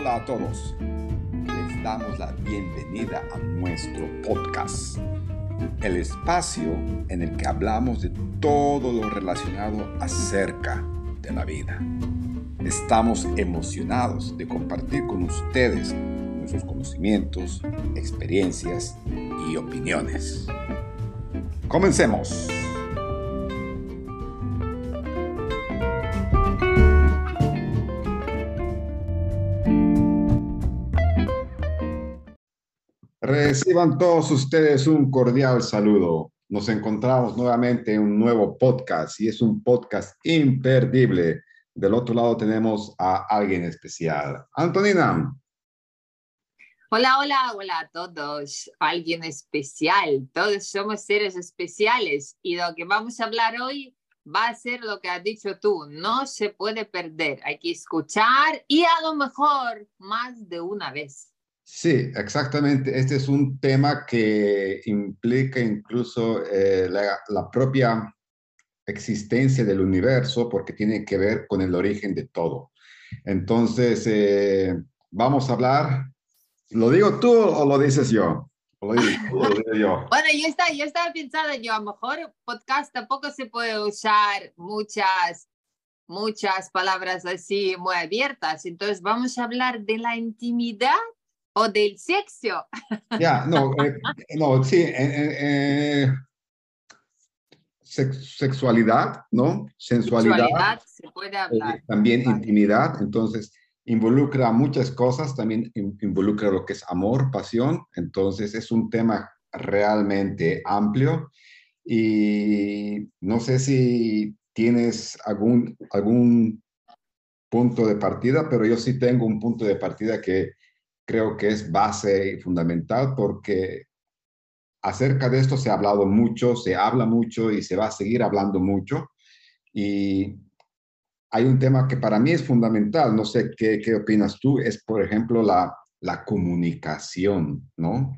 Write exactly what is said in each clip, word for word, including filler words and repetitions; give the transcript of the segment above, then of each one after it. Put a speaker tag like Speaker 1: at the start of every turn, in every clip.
Speaker 1: Hola a todos. Les damos la bienvenida a nuestro podcast, el espacio en el que hablamos de todo lo relacionado acerca de la vida. Estamos emocionados de compartir con ustedes nuestros conocimientos, experiencias y opiniones. ¡Comencemos! Reciban todos ustedes un cordial saludo. Nos encontramos nuevamente en un nuevo podcast y es un podcast imperdible. Del otro lado tenemos a alguien especial. Antonina.
Speaker 2: Hola, hola, hola a todos. Alguien especial. Todos somos seres especiales y lo que vamos a hablar hoy va a ser lo que has dicho tú. No se puede perder. Hay que escuchar y a lo mejor más de una vez.
Speaker 1: Sí, exactamente. Este es un tema que implica incluso eh, la, la propia existencia del universo porque tiene que ver con el origen de todo. Entonces, eh, vamos a hablar. ¿Lo digo tú o lo dices yo? ¿O lo dices tú o lo digo yo?
Speaker 2: Bueno, yo estaba, yo estaba pensando, yo a lo mejor podcast tampoco se puede usar muchas, muchas palabras así muy abiertas. Entonces, vamos a hablar de la intimidad o del sexo.
Speaker 1: Ya, no, eh, no, sí, eh, eh, eh, sex- sexualidad, ¿no? Sensualidad,
Speaker 2: Sexualidad se puede
Speaker 1: eh,
Speaker 2: hablar.
Speaker 1: también
Speaker 2: Vale.
Speaker 1: intimidad, entonces involucra muchas cosas, también in- involucra lo que es amor, pasión, entonces es un tema realmente amplio y no sé si tienes algún, algún punto de partida, pero yo sí tengo un punto de partida que creo que es base y fundamental porque acerca de esto se ha hablado mucho, se habla mucho y se va a seguir hablando mucho. Y hay un tema que para mí es fundamental, no sé qué, qué opinas tú, es por ejemplo la, la comunicación, ¿no?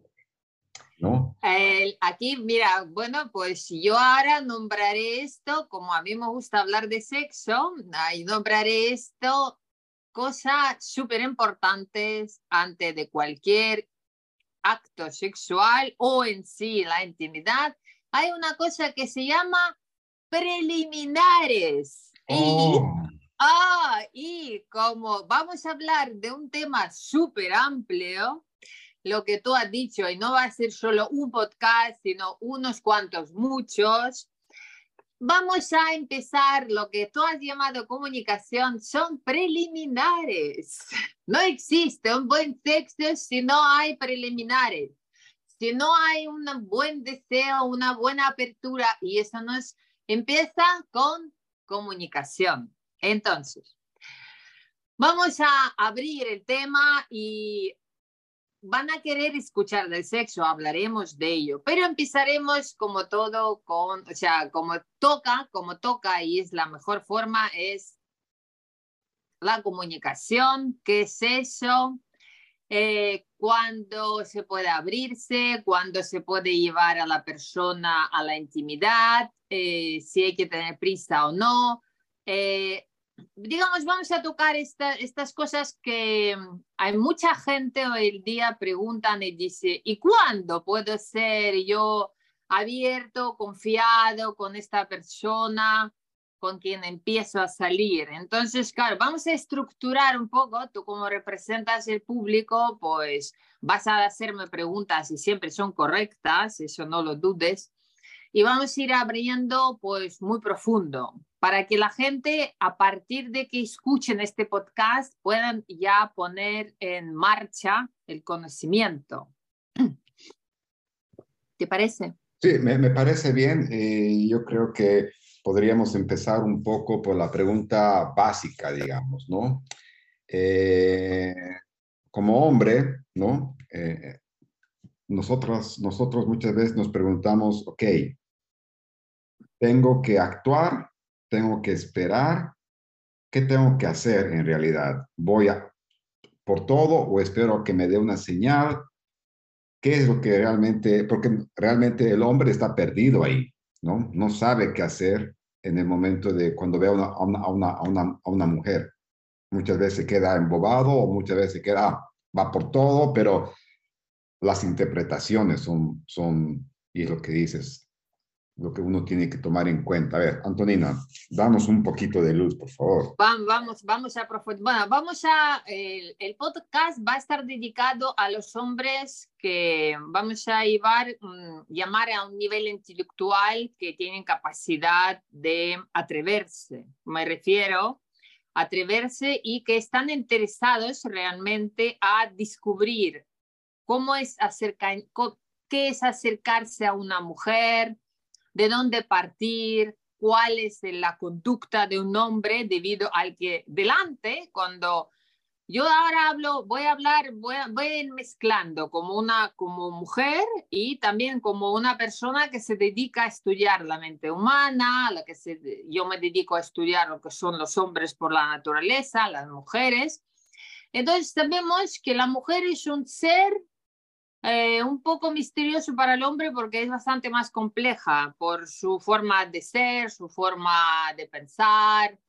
Speaker 1: ¿No?
Speaker 2: El- aquí, mira, bueno, pues yo ahora nombraré esto, como a mí me gusta hablar de sexo, ahí nombraré esto cosas súper importantes antes de cualquier acto sexual o en sí la intimidad. Hay una cosa que se llama preliminares. Y,
Speaker 1: Oh,
Speaker 2: ah, y como vamos a hablar de un tema súper amplio, lo que tú has dicho, y no va a ser solo un podcast, sino unos cuantos, muchos. Vamos a empezar lo que tú has llamado comunicación, son preliminares. No existe un buen sexo si no hay preliminares, si no hay un buen deseo, una buena apertura, y eso no es, empieza con comunicación. Entonces, vamos a abrir el tema y van a querer escuchar del sexo, hablaremos de ello, pero empezaremos como todo con, o sea, como toca, como toca y es la mejor forma, es la comunicación, qué es eso, eh, cuándo se puede abrirse, cuándo se puede llevar a la persona a la intimidad, eh, si hay que tener prisa o no. Eh, digamos, vamos a tocar esta, estas cosas que hay mucha gente hoy en día preguntan y dice, ¿y cuándo puedo ser yo abierto, confiado con esta persona con quien empiezo a salir? Entonces, claro, vamos a estructurar un poco, tú como representas el público, pues vas a hacerme preguntas y siempre son correctas, eso no lo dudes, y vamos a ir abriendo pues muy profundo para que la gente a partir de que escuchen este podcast puedan ya poner en marcha el conocimiento. ¿Te parece?
Speaker 1: sí, me, me parece bien. Eh, yo creo que podríamos empezar un poco por la pregunta básica, digamos, ¿no? Eh, como hombre, ¿no? Eh, nosotros, nosotros muchas veces nos preguntamos, ok, tengo que actuar, tengo que esperar, ¿qué tengo que hacer en realidad? ¿Voy a por todo o espero que me dé una señal? ¿Qué es lo que realmente, porque realmente el hombre está perdido ahí, ¿no? No sabe qué hacer en el momento de cuando ve a una, a una, a una, a una, a una mujer. muchas veces queda embobado o muchas veces queda, ah, va por todo, pero las interpretaciones son, son, y es lo que dices, lo que uno tiene que tomar en cuenta. A ver, Antonina, danos un poquito de luz, por favor.
Speaker 2: Vamos, vamos a profundizar. Bueno, vamos a. El, el podcast va a estar dedicado a los hombres que vamos a llevar, um, llamar a un nivel intelectual que tienen capacidad de atreverse. Me refiero a atreverse y que están interesados realmente a descubrir cómo es acercar, qué es acercarse a una mujer, de dónde partir, cuál es la conducta de un hombre debido al que delante, cuando yo ahora hablo, voy a hablar, voy a, voy a ir mezclando como una como mujer y también como una persona que se dedica a estudiar la mente humana, la que se, yo me dedico a estudiar lo que son los hombres por la naturaleza, las mujeres. Entonces sabemos que la mujer es un ser eh, un poco misterioso para el hombre porque es bastante más compleja por su forma de ser, su forma de pensar.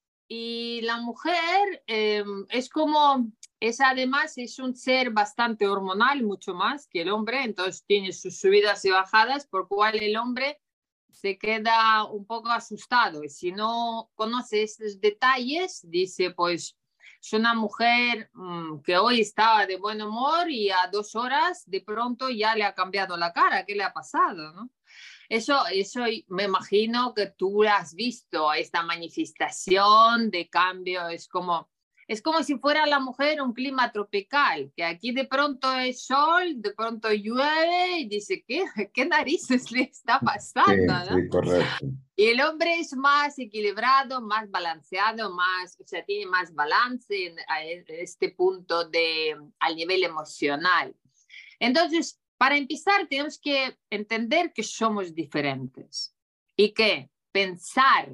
Speaker 2: Y la mujer eh, es como, es además, es un ser bastante hormonal, mucho más que el hombre, entonces tiene sus subidas y bajadas, por cual el hombre se queda un poco asustado. Y si no conoce estos detalles, dice, pues es una mujer mmm, que hoy estaba de buen humor y a dos horas de pronto ya le ha cambiado la cara. ¿Qué le ha pasado, no? Eso, eso me imagino que tú has visto, esta manifestación de cambio. Es como, es como si fuera la mujer un clima tropical, que aquí de pronto es sol, de pronto llueve y dice, ¿qué, qué narices le está
Speaker 1: Sí,
Speaker 2: pasando, ¿no?
Speaker 1: sí, correcto.
Speaker 2: Y el hombre es más equilibrado, más balanceado, más, o sea, tiene más balance en, en este punto de, al nivel emocional. Entonces, para empezar, tenemos que entender que somos diferentes y que pensar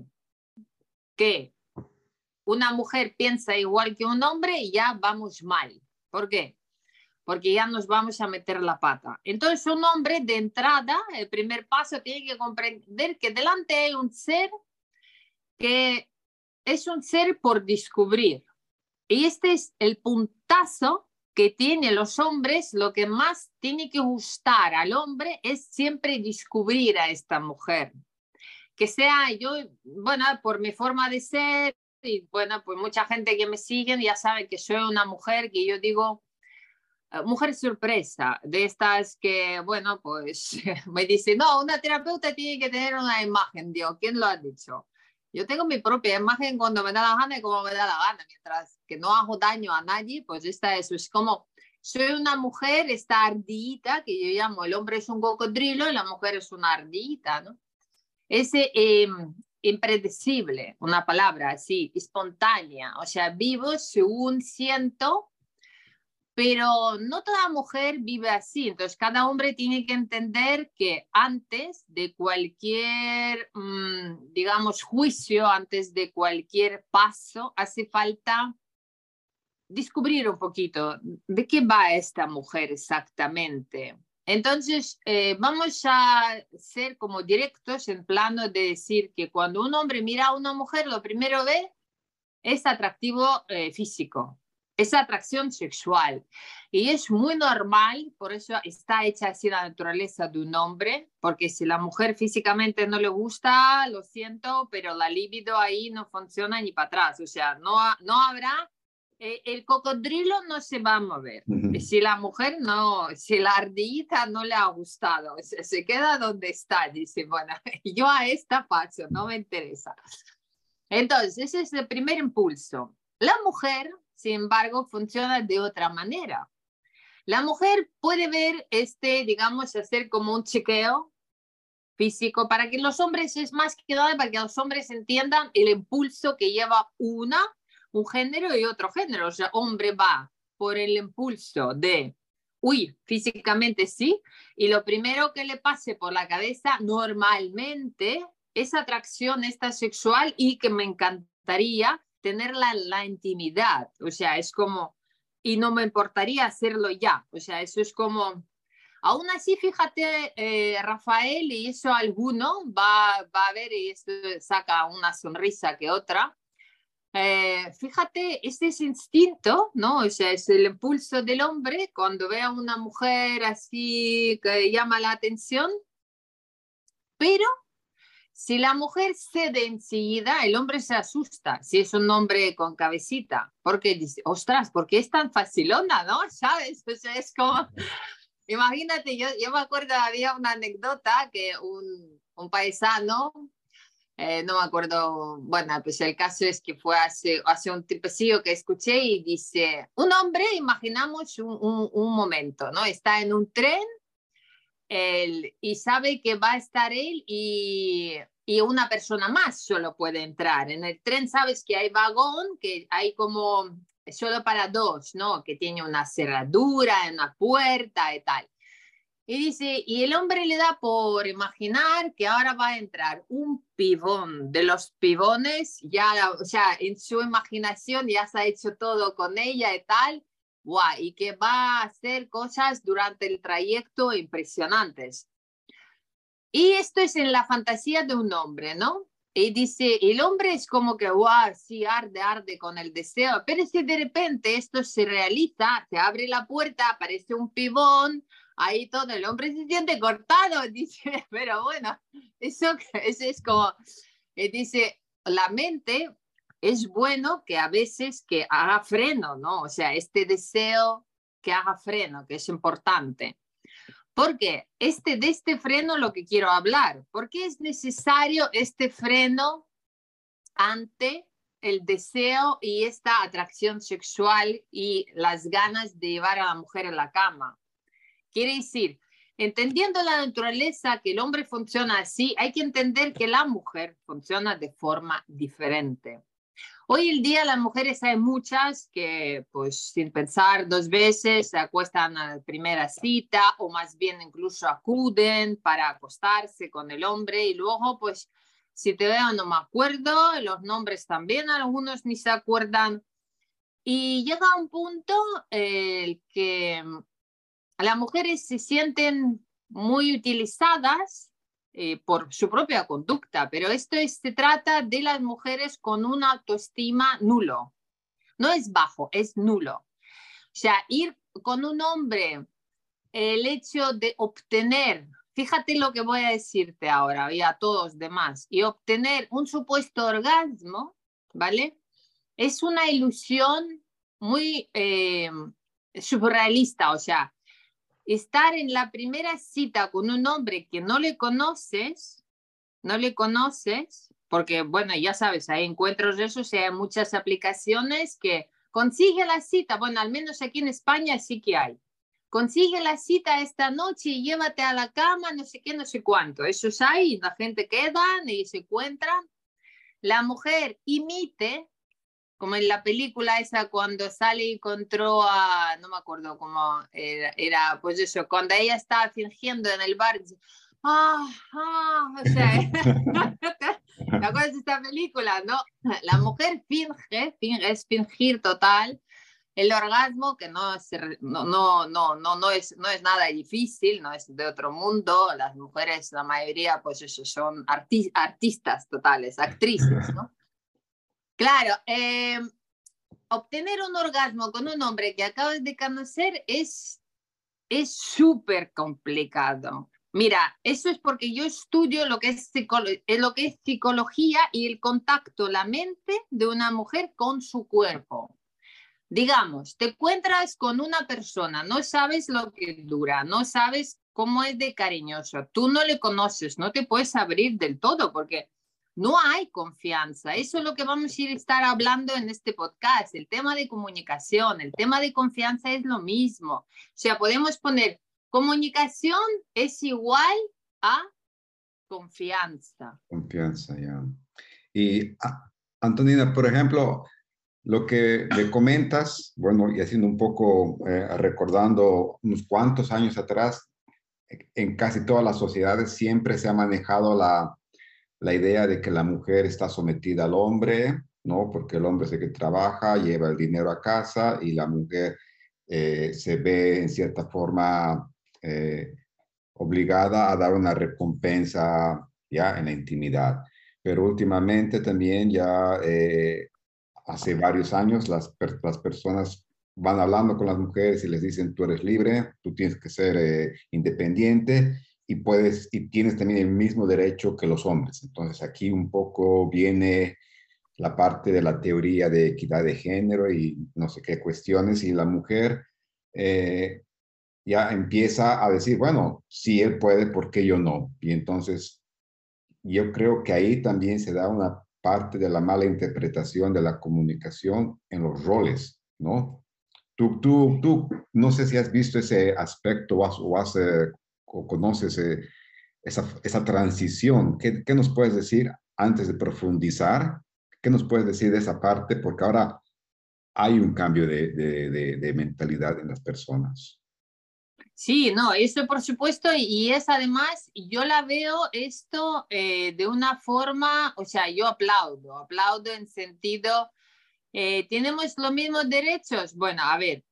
Speaker 2: que una mujer piensa igual que un hombre, ya vamos mal. ¿Por qué? Porque ya nos vamos a meter la pata. Entonces, un hombre de entrada, el primer paso, tiene que comprender que delante hay un ser que es un ser por descubrir. Y este es el puntazo que tienen los hombres. Lo que más tiene que gustar al hombre es siempre descubrir a esta mujer. Que sea yo, bueno, por mi forma de ser, y bueno, pues mucha gente que me sigue ya sabe que soy una mujer que yo digo, uh, mujer sorpresa, de estas que, bueno, pues me dice, no, una terapeuta tiene que tener una imagen. Digo, ¿quién lo ha dicho? Yo tengo mi propia imagen cuando me da la gana y como me da la gana, mientras que no hago daño a nadie, pues esta es, es como, soy una mujer, esta ardillita, que yo llamo, el hombre es un cocodrilo y la mujer es una ardillita, ¿no? Ese eh, impredecible, una palabra así, espontánea, o sea, vivo según siento, pero no toda mujer vive así. Entonces, cada hombre tiene que entender que antes de cualquier, mmm, digamos, juicio, antes de cualquier paso, hace falta descubrir un poquito de qué va esta mujer exactamente. Entonces, eh, vamos a ser como directos en plano de decir que cuando un hombre mira a una mujer, lo primero ve es atractivo eh, físico, es atracción sexual. Y es muy normal, por eso está hecha así la naturaleza de un hombre, porque si la mujer físicamente no le gusta, lo siento, pero la libido ahí no funciona ni para atrás. O sea, no, no habrá, eh, el cocodrilo no se va a mover. Si la mujer no, si la ardillita no le ha gustado, se, se queda donde está, dice, bueno, yo a esta paso, no me interesa. Entonces, ese es el primer impulso. La mujer, sin embargo, funciona de otra manera. La mujer puede ver este, digamos, hacer como un chequeo físico para que los hombres, es más que nada para que los hombres entiendan el impulso que lleva una, un género y otro género. O sea, hombre va por el impulso de, uy, físicamente sí, y lo primero que le pase por la cabeza normalmente es atracción esta sexual y que me encantaría tener la, la intimidad. O sea, es como, y no me importaría hacerlo ya. O sea, eso es como... Aún así, fíjate, eh, Rafael, y eso alguno va, va a ver y esto saca una sonrisa que otra. Eh, fíjate, este es instinto, ¿no? O sea, es el impulso del hombre cuando ve a una mujer así que llama la atención, pero si la mujer cede enseguida, el hombre se asusta, si es un hombre con cabecita, porque dice, ostras, ¿por qué es tan facilona, no? ¿Sabes? O sea, es como, imagínate, yo, yo me acuerdo, había una anécdota que un, un paisano, eh, no me acuerdo, bueno, pues el caso es que fue hace, hace un tipecillo que escuché y dice, un hombre, imaginamos un, un, un momento, ¿no? Está en un tren él, y sabe que va a estar él y, y una persona más solo puede entrar. En el tren sabes que hay vagón, que hay como solo para dos, ¿no? Que tiene una cerradura, una puerta y tal. Y dice, y el hombre le da por imaginar que ahora va a entrar un pibón de los pibones, ya, o sea, en su imaginación ya se ha hecho todo con ella y tal, guau, y que va a hacer cosas durante el trayecto impresionantes. Y esto es en la fantasía de un hombre, ¿no? Y dice, el hombre es como que, guau, sí, arde, arde con el deseo, pero si de repente esto se realiza, se abre la puerta, aparece un pibón, ahí todo, el hombre se siente cortado, dice, pero bueno, eso, eso es como, eh, dice, la mente es bueno que a veces que haga freno, ¿no? O sea, este deseo que haga freno, que es importante. Porque este, de este freno lo que quiero hablar, ¿por qué es necesario este freno ante el deseo y esta atracción sexual y las ganas de llevar a la mujer a la cama? Quiere decir, entendiendo la naturaleza que el hombre funciona así, hay que entender que la mujer funciona de forma diferente. Hoy en día las mujeres hay muchas que pues sin pensar dos veces se acuestan a la primera cita o más bien incluso acuden para acostarse con el hombre y luego pues si te veo no me acuerdo, los nombres también algunos ni se acuerdan y llega un punto eh, que las mujeres se sienten muy utilizadas eh, por su propia conducta, pero esto es, se trata de las mujeres con una autoestima nulo. No es bajo, es nulo. O sea, ir con un hombre, el hecho de obtener, fíjate lo que voy a decirte ahora y a todos demás, y obtener un supuesto orgasmo, ¿vale? Es una ilusión muy eh, surrealista, o sea, estar en la primera cita con un hombre que no le conoces, no le conoces, porque bueno, ya sabes, hay encuentros de esos, hay muchas aplicaciones que consigue la cita, bueno, al menos aquí en España sí que hay. Consigue la cita esta noche y llévate a la cama, no sé qué, no sé cuánto. Esos hay, la gente queda y se encuentran. La mujer imite, como en la película esa cuando sale y encontró a, no me acuerdo cómo era, era pues eso, cuando ella estaba fingiendo en el bar, dice, ah, ah, o sea, ¿te acuerdas de esta película? No, la mujer finge, finge, es fingir total el orgasmo, que no es, no, no, no, no, no, es, no es nada difícil, no es de otro mundo, las mujeres, la mayoría, pues eso, son arti artistas totales, actrices, ¿no? Claro, eh, obtener un orgasmo con un hombre que acabas de conocer es es súper complicado. Mira, eso es porque yo estudio lo que es, lo que es psicología y el contacto, la mente de una mujer con su cuerpo. Digamos, te encuentras con una persona, no sabes lo que dura, no sabes cómo es de cariñoso, tú no le conoces, no te puedes abrir del todo porque no hay confianza. Eso es lo que vamos a ir a estar hablando en este podcast. El tema de comunicación, el tema de confianza es lo mismo. O sea, podemos poner comunicación es igual a confianza.
Speaker 1: Confianza, ya. Y ah, Antonina, por ejemplo, lo que me comentas, bueno, y haciendo un poco, eh, recordando unos cuantos años atrás, en casi todas las sociedades siempre se ha manejado la, la idea de que la mujer está sometida al hombre, ¿no? Porque el hombre es el que trabaja, lleva el dinero a casa y la mujer eh, se ve en cierta forma eh, obligada a dar una recompensa ya en la intimidad. Pero últimamente también ya eh, hace varios años las, per las personas van hablando con las mujeres y les dicen, tú eres libre, tú tienes que ser eh, independiente y, puedes, y tienes también el mismo derecho que los hombres. Entonces aquí un poco viene la parte de la teoría de equidad de género y no sé qué cuestiones, y la mujer eh, ya empieza a decir, bueno, si él puede, ¿por qué yo no? Y entonces yo creo que ahí también se da una parte de la mala interpretación de la comunicación en los roles, ¿no? Tú, tú, tú, no sé si has visto ese aspecto o, has, o, has, eh, o conoces eh, esa, esa transición. ¿Qué, ¿Qué nos puedes decir antes de profundizar? ¿Qué nos puedes decir de esa parte? Porque ahora hay un cambio de, de, de, de mentalidad en las personas.
Speaker 2: Sí, no, eso por supuesto, y es además, yo la veo esto eh, de una forma, o sea, yo aplaudo, aplaudo en sentido, eh, ¿tenemos los mismos derechos? Bueno, a ver,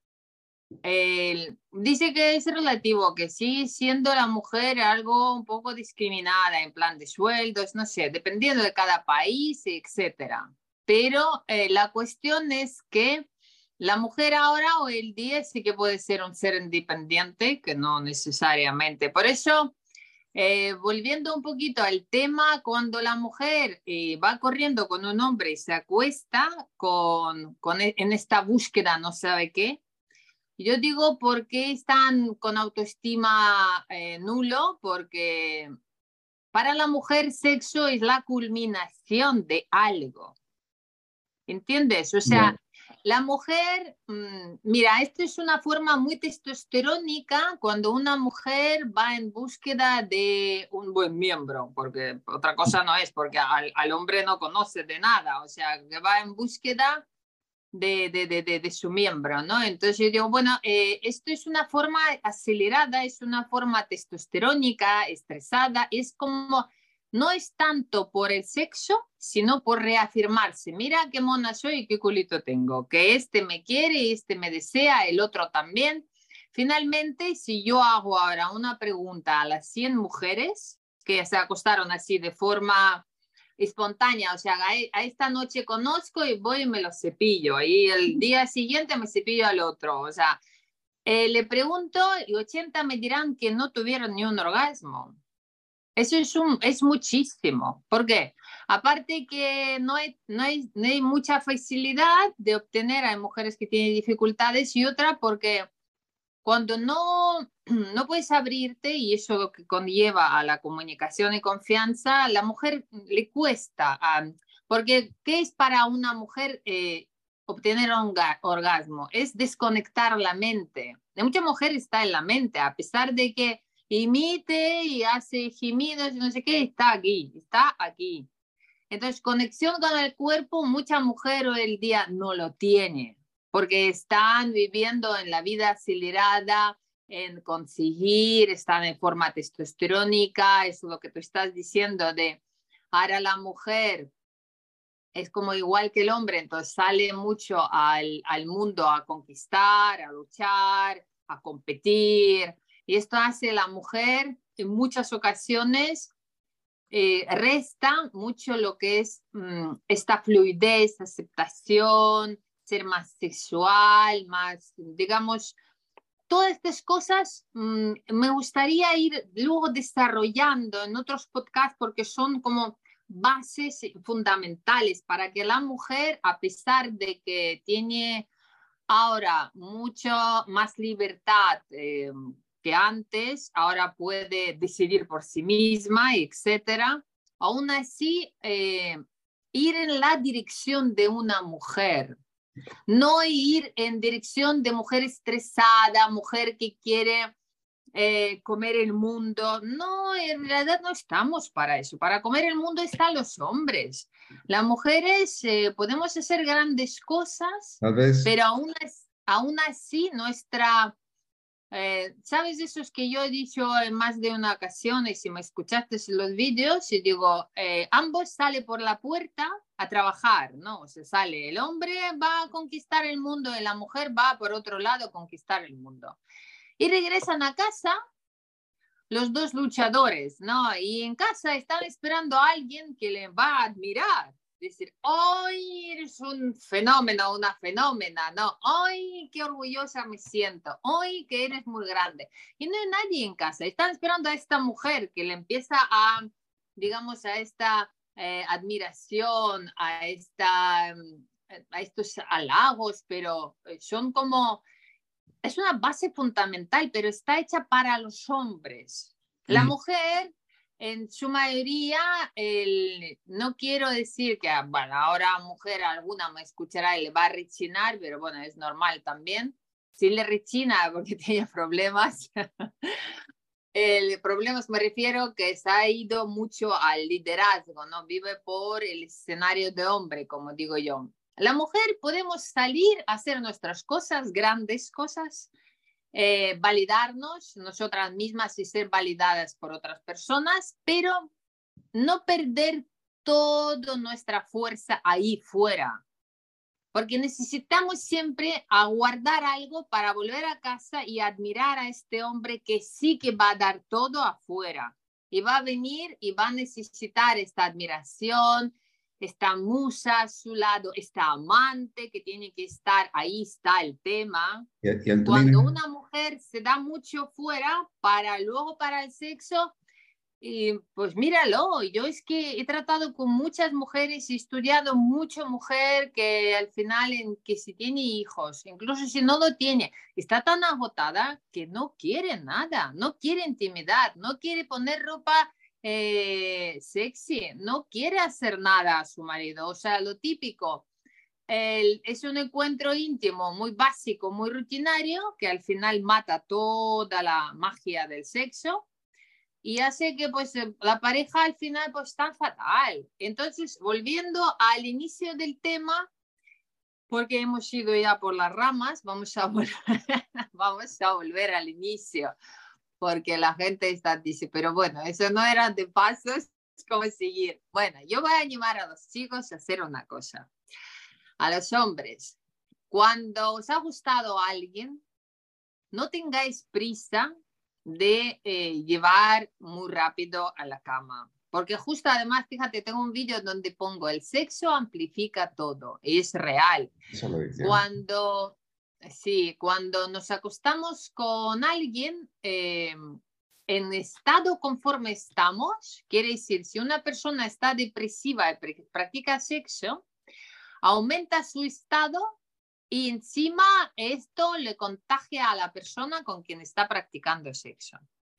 Speaker 2: eh, dice que es relativo, que sí, siendo la mujer algo un poco discriminada en plan de sueldos, no sé, dependiendo de cada país, etcétera. Pero eh, la cuestión es que la mujer ahora o el día sí que puede ser un ser independiente, que no necesariamente. Por eso, eh, volviendo un poquito al tema, cuando la mujer eh, va corriendo con un hombre y se acuesta con, con, en esta búsqueda no sabe qué, yo digo, ¿por qué están con autoestima eh, nulo? Porque para la mujer sexo es la culminación de algo. ¿Entiendes? O
Speaker 1: Yeah.
Speaker 2: sea, la mujer, mmm, mira, esto es una forma muy testosterónica cuando una mujer va en búsqueda de un buen miembro, porque otra cosa no es, porque al, al hombre no conoce de nada, o sea, que va en búsqueda de, de, de, de, de su miembro, ¿no? Entonces yo digo, bueno, eh, esto es una forma acelerada, es una forma testosterónica, estresada, es como, no es tanto por el sexo, sino por reafirmarse. Mira qué mona soy y qué culito tengo, que este me quiere, este me desea, el otro también. Finalmente, si yo hago ahora una pregunta a las cien mujeres que se acostaron así de forma espontánea, o sea, a, a esta noche conozco y voy y me lo cepillo, y el día siguiente me cepillo al otro, o sea, eh, le pregunto y ochenta me dirán que no tuvieron ni un orgasmo. Eso es, un, es muchísimo. ¿Por qué? Aparte que no hay, no, hay, no hay mucha facilidad de obtener, hay mujeres que tienen dificultades, y otra porque cuando no, no puedes abrirte, y eso lo que conlleva a la comunicación y confianza, a la mujer le cuesta, um, porque ¿qué es para una mujer eh, obtener un orgasmo? Es desconectar la mente. De mucha mujer está en la mente, a pesar de que imite y hace gemidos y no sé qué, está aquí, está aquí. Entonces, conexión con el cuerpo, mucha mujer hoy el día no lo tiene, porque están viviendo en la vida acelerada, en conseguir, están en forma testosterónica, es lo que tú estás diciendo de ahora la mujer es como igual que el hombre, entonces sale mucho al, al mundo a conquistar, a luchar, a competir, y esto hace a la mujer en muchas ocasiones eh, resta mucho lo que es mmm, esta fluidez, aceptación, ser más sexual, más, digamos, todas estas cosas mmm, me gustaría ir luego desarrollando en otros podcasts porque son como bases fundamentales para que la mujer, a pesar de que tiene ahora mucho más libertad eh, que antes, ahora puede decidir por sí misma, etcétera. Aún así, eh, ir en la dirección de una mujer, no ir en dirección de mujer estresada, mujer que quiere eh, comer el mundo. No, en realidad no estamos para eso. Para comer el mundo están los hombres. Las mujeres eh, podemos hacer grandes cosas,
Speaker 1: Tal vez,
Speaker 2: pero aún, aún así nuestra... Eh, ¿sabes esos que yo he dicho en más de una ocasión? Y si me escuchaste en los vídeos, y digo, eh, ambos salen por la puerta a trabajar, ¿no? Se sale, el hombre va a conquistar el mundo y la mujer va por otro lado a conquistar el mundo. Y regresan a casa los dos luchadores, ¿no? Y en casa están esperando a alguien que le va a admirar. decir, hoy eres un fenómeno, una fenómena, no, hoy qué orgullosa me siento, hoy que eres muy grande. Y no hay nadie en casa, están esperando a esta mujer que le empieza a, digamos, a esta eh, admiración, a, esta, a estos halagos, pero son como, es una base fundamental, pero está hecha para los hombres. La mujer, en su mayoría, el, no quiero decir que, bueno, ahora mujer alguna me escuchará y le va a rechinar, pero bueno, es normal también. Si le rechina porque tiene problemas, el problema me refiero que se ha ido mucho al liderazgo, ¿no? Vive por el escenario de hombre, como digo yo. La mujer podemos salir a hacer nuestras cosas, grandes cosas, eh, validarnos nosotras mismas y ser validadas por otras personas, pero no perder toda nuestra fuerza ahí fuera, porque necesitamos siempre aguardar algo para volver a casa y admirar a este hombre que sí que va a dar todo afuera y va a venir y va a necesitar esta admiración, esta musa a su lado, esta amante que tiene que estar, ahí está el tema.
Speaker 1: Y, y
Speaker 2: Cuando una mujer se da mucho fuera para luego para el sexo, y pues míralo, yo es que he tratado con muchas mujeres, he estudiado mucho mujer que al final, en que si tiene hijos, incluso si no lo tiene, está tan agotada que no quiere nada, no quiere intimidad, no quiere poner ropa eh, sexy, no quiere hacer nada a su marido, o sea, lo típico. El, es un encuentro íntimo muy básico, muy rutinario, que al final mata toda la magia del sexo y hace que pues la pareja al final pues está fatal. Entonces, volviendo al inicio del tema, porque hemos ido ya por las ramas, vamos a volver, vamos a volver al inicio, porque la gente está dice, pero bueno, eso no eran de pasos, ¿cómo seguir? Bueno, yo voy a animar a los chicos a hacer una cosa. A los hombres, cuando os ha gustado a alguien, no tengáis prisa de eh, llevar muy rápido a la cama. Porque justo además, fíjate, tengo un vídeo donde pongo el sexo amplifica todo. Y es real.
Speaker 1: Eso lo decía.
Speaker 2: Cuando, sí, cuando nos acostamos con alguien eh, en estado conforme estamos, quiere decir, si una persona está depresiva y practica sexo, aumenta su estado y encima esto le contagia a la persona con quien está practicando sexo.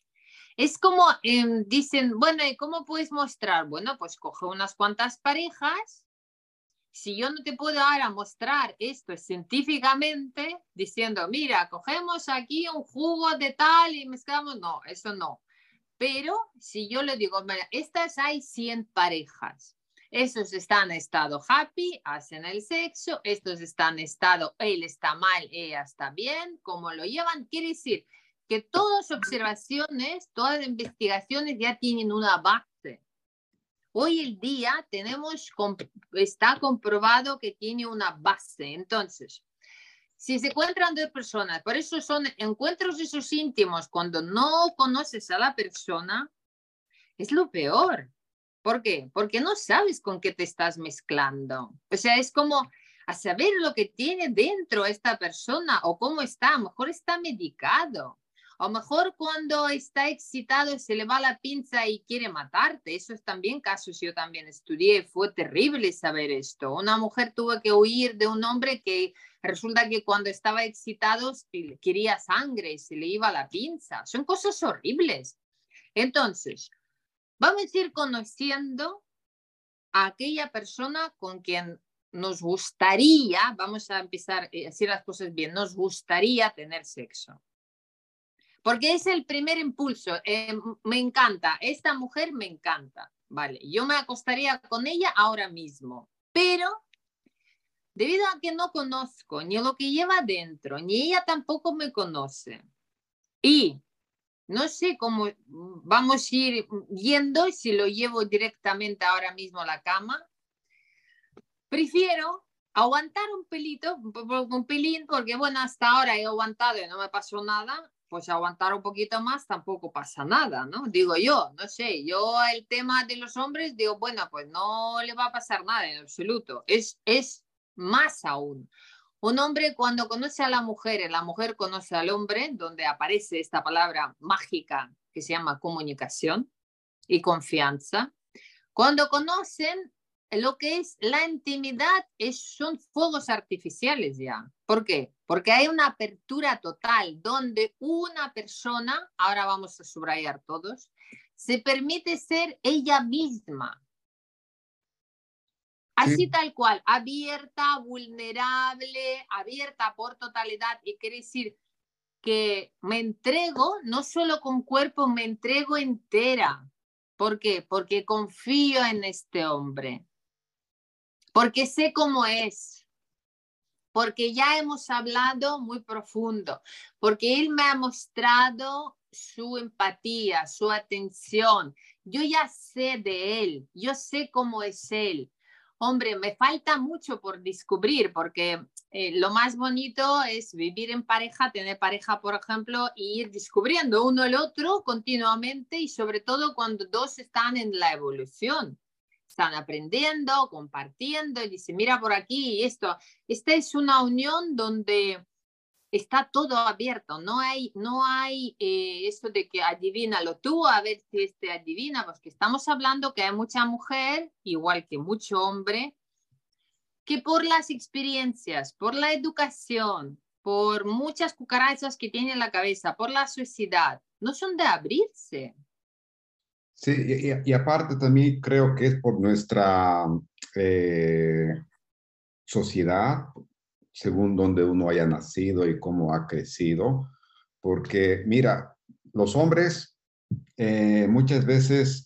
Speaker 2: Es como eh, dicen, bueno, ¿y cómo puedes mostrar? Bueno, pues coge unas cuantas parejas. Si yo no te puedo ahora mostrar esto científicamente, diciendo, mira, cogemos aquí un jugo de tal y mezclamos, no, eso no. Pero si yo le digo, mira, estas hay cien parejas. Esos están en estado happy, hacen el sexo. Estos están en estado, él está mal, ella está bien. ¿Cómo lo llevan? Quiere decir que todas observaciones, todas las investigaciones ya tienen una base. Hoy el día tenemos, está comprobado que tiene una base. Entonces, si se encuentran dos personas, por eso son encuentros esos íntimos, cuando no conoces a la persona, es lo peor. ¿Por qué? Porque no sabes con qué te estás mezclando. O sea, es como a saber lo que tiene dentro esta persona o cómo está. A lo mejor está medicado. A lo mejor cuando está excitado se le va la pinza y quiere matarte. Eso es también casos, yo también estudié. Fue terrible saber esto. Una mujer tuvo que huir de un hombre que resulta que cuando estaba excitado quería sangre y se le iba la pinza. Son cosas horribles. Entonces, vamos a ir conociendo a aquella persona con quien nos gustaría, vamos a empezar a decir las cosas bien, nos gustaría tener sexo. Porque es el primer impulso. Eh, me encanta, esta mujer me encanta. Vale, yo me acostaría con ella ahora mismo. Pero debido a que no conozco ni lo que lleva dentro, ni ella tampoco me conoce. Y no sé cómo vamos a ir yendo, si lo llevo directamente ahora mismo a la cama. Prefiero aguantar un pelito, un pelín, porque bueno, hasta ahora he aguantado y no me pasó nada. pues aguantar un poquito más tampoco pasa nada, ¿no? Digo yo, no sé, yo el tema de los hombres digo, bueno, pues no le va a pasar nada en absoluto, es, es más aún. Un hombre cuando conoce a la mujer, la mujer conoce al hombre, donde aparece esta palabra mágica que se llama comunicación y confianza. Cuando conocen lo que es la intimidad, es, son fuegos artificiales ya. ¿Por qué? Porque hay una apertura total donde una persona, ahora vamos a subrayar todos, se permite ser ella misma.
Speaker 1: Sí,
Speaker 2: Así tal cual, abierta, vulnerable, abierta por totalidad. Y quiere decir que me entrego, no solo con cuerpo, me entrego entera. ¿Por qué? Porque confío en este hombre. Porque sé cómo es. Porque ya hemos hablado muy profundo. Porque él me ha mostrado su empatía, su atención. Yo ya sé de él. Yo sé cómo es él. Hombre, me falta mucho por descubrir, porque eh, lo más bonito es vivir en pareja, tener pareja, por ejemplo, y ir descubriendo uno el otro continuamente y sobre todo cuando dos están en la evolución. Están aprendiendo, compartiendo, y dice, mira por aquí y esto. Esta es una unión donde está todo abierto, no hay, no hay eh, esto de que adivínalo tú, a ver si este adivina, porque estamos hablando que hay mucha mujer, igual que mucho hombre, que por las experiencias, por la educación, por muchas cucarachas que tiene en la cabeza, por la sociedad, no son de abrirse.
Speaker 1: sí, y, y- y aparte también creo que es por nuestra eh, sociedad, según donde uno haya nacido y cómo ha crecido, porque mira, los hombres eh, muchas veces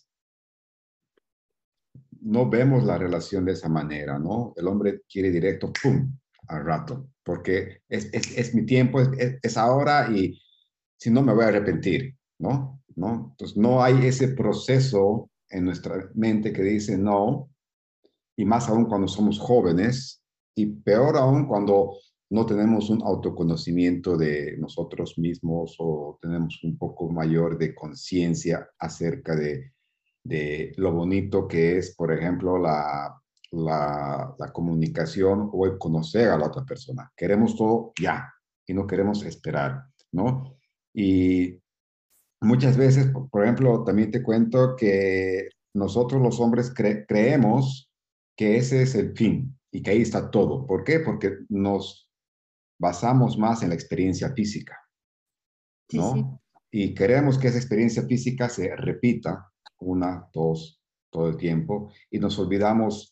Speaker 1: no vemos la relación de esa manera, ¿no? El hombre quiere directo, ¡pum!, al rato, porque es, es, es mi tiempo, es, es, es ahora y si no me voy a arrepentir, ¿no? ¿no? Entonces no hay ese proceso en nuestra mente que dice no, y más aún cuando somos jóvenes, y peor aún cuando no tenemos un autoconocimiento de nosotros mismos o tenemos un poco mayor de conciencia acerca de, de lo bonito que es, por ejemplo, la, la, la comunicación o el conocer a la otra persona. Queremos todo ya y no queremos esperar, ¿no? Y muchas veces, por, por ejemplo, también te cuento que nosotros los hombres cre creemos que ese es el fin y que ahí está todo. ¿Por qué? Porque nos basamos más en la experiencia física,
Speaker 2: Sí, sí.
Speaker 1: ¿no? Y queremos que esa experiencia física se repita una, dos, todo el tiempo y nos olvidamos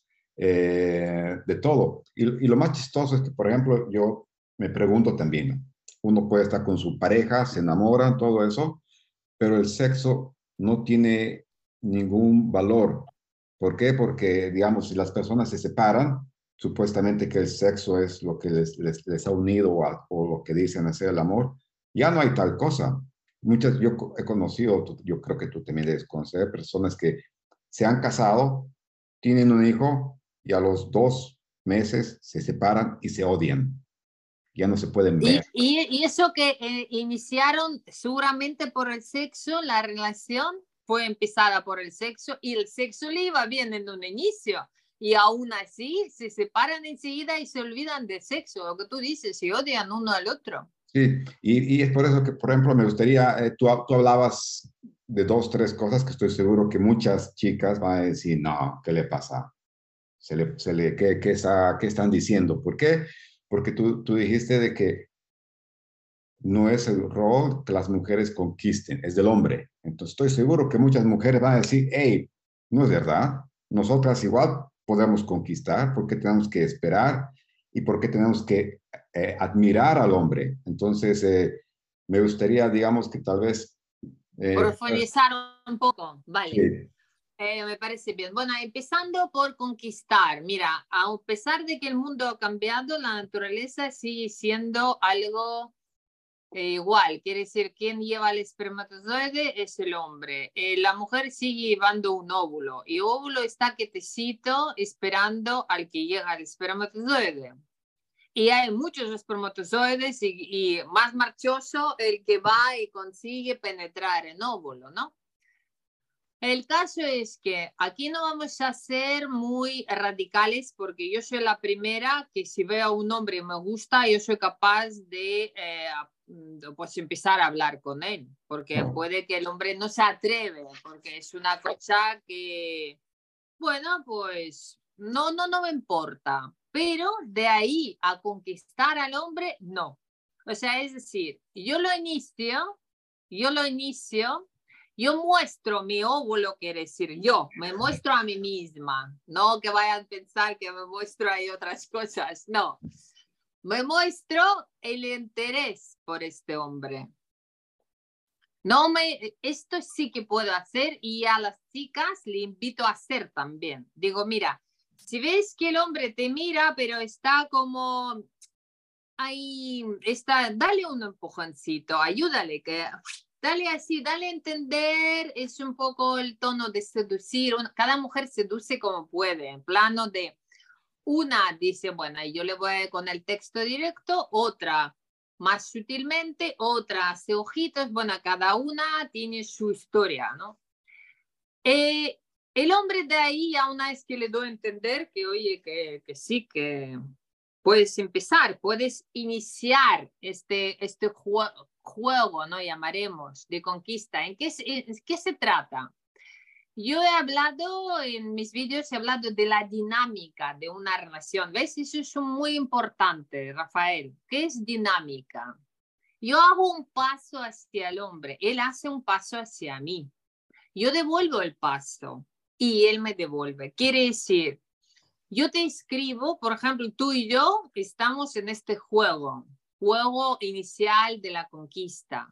Speaker 1: eh, de todo. Y, y lo más chistoso es que, por ejemplo, yo me pregunto también, uno puede estar con su pareja, se enamoran, todo eso, pero el sexo no tiene ningún valor. ¿Por qué? Porque, digamos, si las personas se separan, supuestamente que el sexo es lo que les, les, les ha unido o, a, o lo que dicen hacer el amor, ya no hay tal cosa. Muchas, yo he conocido, yo creo que tú también debes conocer personas que se han casado, tienen un hijo y a los dos meses se separan y se odian. Ya no se pueden ver.
Speaker 2: Y, y, y eso que eh, iniciaron seguramente por el sexo, la relación fue empezada por el sexo y el sexo le iba bien en un inicio. Y aún así se separan enseguida y se olvidan del sexo, lo que tú dices, se odian uno al otro.
Speaker 1: Sí, y, y es por eso que, por ejemplo, me gustaría, eh, tú, tú hablabas de dos, tres cosas que estoy seguro que muchas chicas van a decir, no, ¿qué le pasa? Se le, se le, ¿qué, qué, está, ¿Qué están diciendo? ¿Por qué? Porque tú, tú dijiste de que no es el rol que las mujeres conquisten, es del hombre. Entonces estoy seguro que muchas mujeres van a decir, hey, no es verdad, nosotras igual podemos conquistar, ¿por qué tenemos que esperar? ¿Y por qué tenemos que eh, admirar al hombre? Entonces, eh, me gustaría, digamos, que tal vez... Eh,
Speaker 2: Profundizar un poco, vale.
Speaker 1: sí,
Speaker 2: Eh, me parece bien. Bueno, empezando por conquistar. Mira, a pesar de que el mundo ha cambiado, la naturaleza sigue siendo algo eh, igual. Quiere decir, quien lleva el espermatozoide es el hombre. Eh, la mujer sigue llevando un óvulo y óvulo está quietecito esperando al que llega el espermatozoide. y hay muchos espermatozoides y, y más marchoso el que va y consigue penetrar el óvulo, ¿no? El caso es que aquí no vamos a ser muy radicales porque yo soy la primera que si veo a un hombre y me gusta, yo soy capaz de eh, pues empezar a hablar con él, porque puede que el hombre no se atreve, porque es una cosa que, bueno, pues no, no, no me importa, pero de ahí a conquistar al hombre, no. O sea, es decir, yo lo inicio, yo lo inicio. Yo muestro mi óvulo, quiere decir yo, me muestro a mí misma, no que vayan a pensar que me muestro ahí otras cosas, no. Me muestro el interés por este hombre. No me, esto sí que puedo hacer y a las chicas le invito a hacer también. Digo, mira, si ves que el hombre te mira, pero está como ahí, está, dale un empujoncito, ayúdale que... Dale así, dale a entender, es un poco el tono de seducir. Cada mujer seduce como puede, en plano de una dice, bueno, yo le voy con el texto directo, otra más sutilmente, otra hace ojitos, bueno, cada una tiene su historia, ¿no? Eh, el hombre de ahí, a una vez que le doy a entender que, oye, que, que sí, que puedes empezar, puedes iniciar este, este juego. juego, ¿no? Llamaremos, de conquista. ¿En qué, en qué se trata? Yo he hablado, en mis vídeos he hablado de la dinámica de una relación. ¿Ves? Eso es muy importante, Rafael. ¿Qué es dinámica? Yo hago un paso hacia el hombre, él hace un paso hacia mí. Yo devuelvo el paso y él me devuelve. Quiere decir, yo te escribo, por ejemplo, tú y yo estamos en este juego. Juego inicial de la conquista.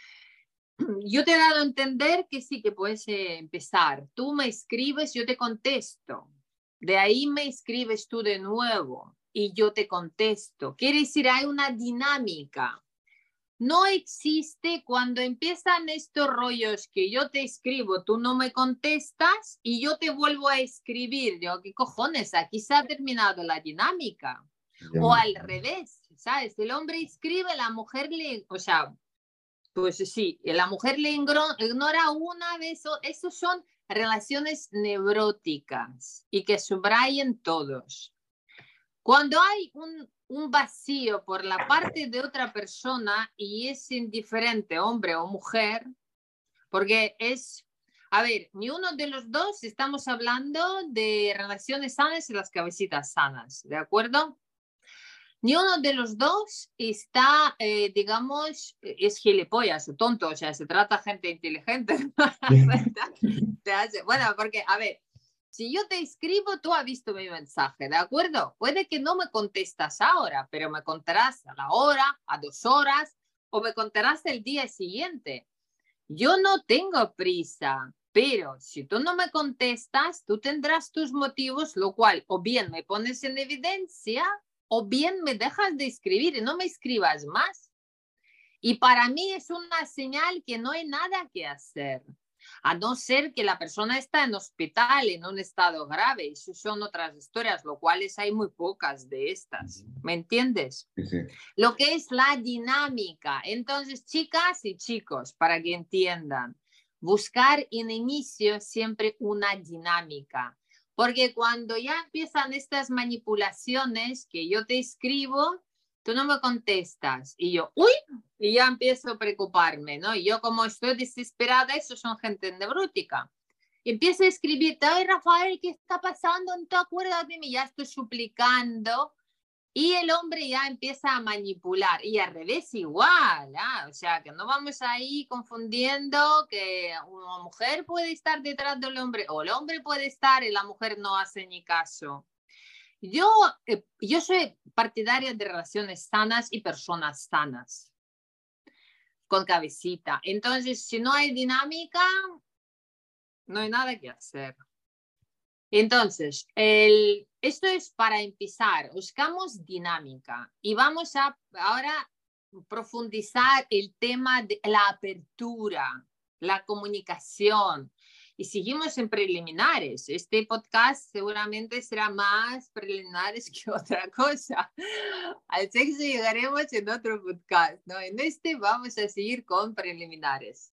Speaker 2: Yo te he dado a entender que sí, que puedes eh, empezar. Tú me escribes, yo te contesto. De ahí me escribes tú de nuevo y yo te contesto. Quiere decir, hay una dinámica. No existe cuando empiezan estos rollos que yo te escribo, tú no me contestas y yo te vuelvo a escribir. Yo, ¿qué cojones? Aquí se ha terminado la dinámica.
Speaker 1: Ya.
Speaker 2: O al revés, ¿sabes? El hombre escribe, la mujer le, o sea, pues sí, la mujer le ignora una vez, esos son relaciones neuróticas y que subrayen todos. Cuando hay un, un vacío por la parte de otra persona y es indiferente, hombre o mujer, porque es, a ver, ni uno de los dos estamos hablando de relaciones sanas y las cabecitas sanas, ¿de acuerdo? Ni uno de los dos está, eh, digamos, es gilipollas o tonto, o sea, se trata de gente inteligente. Bueno, porque, a ver, si yo te escribo, tú has visto mi mensaje, ¿de acuerdo? Puede que no me contestas ahora, pero me contarás a la hora, a dos horas, o me contarás el día siguiente. Yo no tengo prisa, pero si tú no me contestas, tú tendrás tus motivos, lo cual o bien me pones en evidencia, o bien me dejas de escribir y no me escribas más. Y para mí es una señal que no hay nada que hacer, a no ser que la persona está en hospital en un estado grave. Eso son otras historias, lo cual es, hay muy pocas de estas. ¿Me entiendes?
Speaker 1: Sí, sí.
Speaker 2: Lo que es la dinámica. Entonces, chicas y chicos, para que entiendan, buscar en inicio siempre una dinámica. Porque cuando ya empiezan estas manipulaciones que yo te escribo, tú no me contestas y yo, uy, y ya empiezo a preocuparme, ¿no? Y yo como estoy desesperada, eso son gente neurótica. Empiezo a escribirte, ay, Rafael, ¿qué está pasando? No te acuerdas de mí, ya estoy suplicando. Y el hombre ya empieza a manipular y al revés igual, ¿ah? O sea, que no vamos ahí confundiendo que una mujer puede estar detrás del hombre o el hombre puede estar y la mujer no hace ni caso. Yo, eh, yo soy partidaria de relaciones sanas y personas sanas, con cabecita. Entonces, si no hay dinámica, no hay nada que hacer. Entonces, el, esto es para empezar. Buscamos dinámica y vamos a ahora profundizar el tema de la apertura, la comunicación. y seguimos en preliminares. Este podcast seguramente será más preliminares que otra cosa. Al sexo llegaremos en otro podcast, ¿no? En este vamos a seguir con preliminares.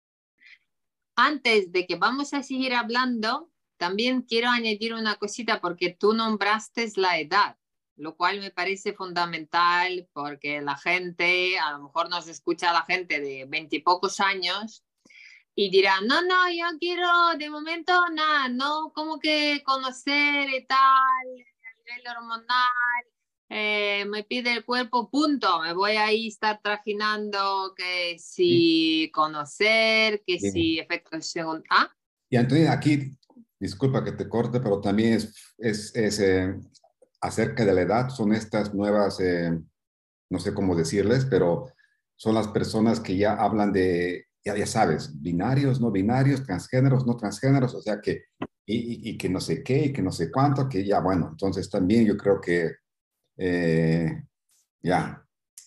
Speaker 2: Antes de que vamos a seguir hablando, también quiero añadir una cosita porque tú nombraste la edad, lo cual me parece fundamental porque la gente, a lo mejor nos escucha la gente de veintipocos años y dirá, no, no, yo quiero de momento nada, no, como que conocer y tal, a nivel hormonal, eh, me pide el cuerpo, punto, me voy ahí a estar trajinando que
Speaker 1: Sí,
Speaker 2: si conocer, que
Speaker 1: bien.
Speaker 2: si efectos secundarios. ¿Ah?
Speaker 1: Y Antonio, aquí, disculpa que te corte, pero también es, es, es eh, acerca de la edad, son estas nuevas, eh, no sé cómo decirles, pero son las personas que ya hablan de, ya, ya sabes, binarios, no binarios, transgéneros, no transgéneros, o sea que, y, y, y que no sé qué, y que no sé cuánto, que ya, bueno, entonces también yo creo que, eh, ya.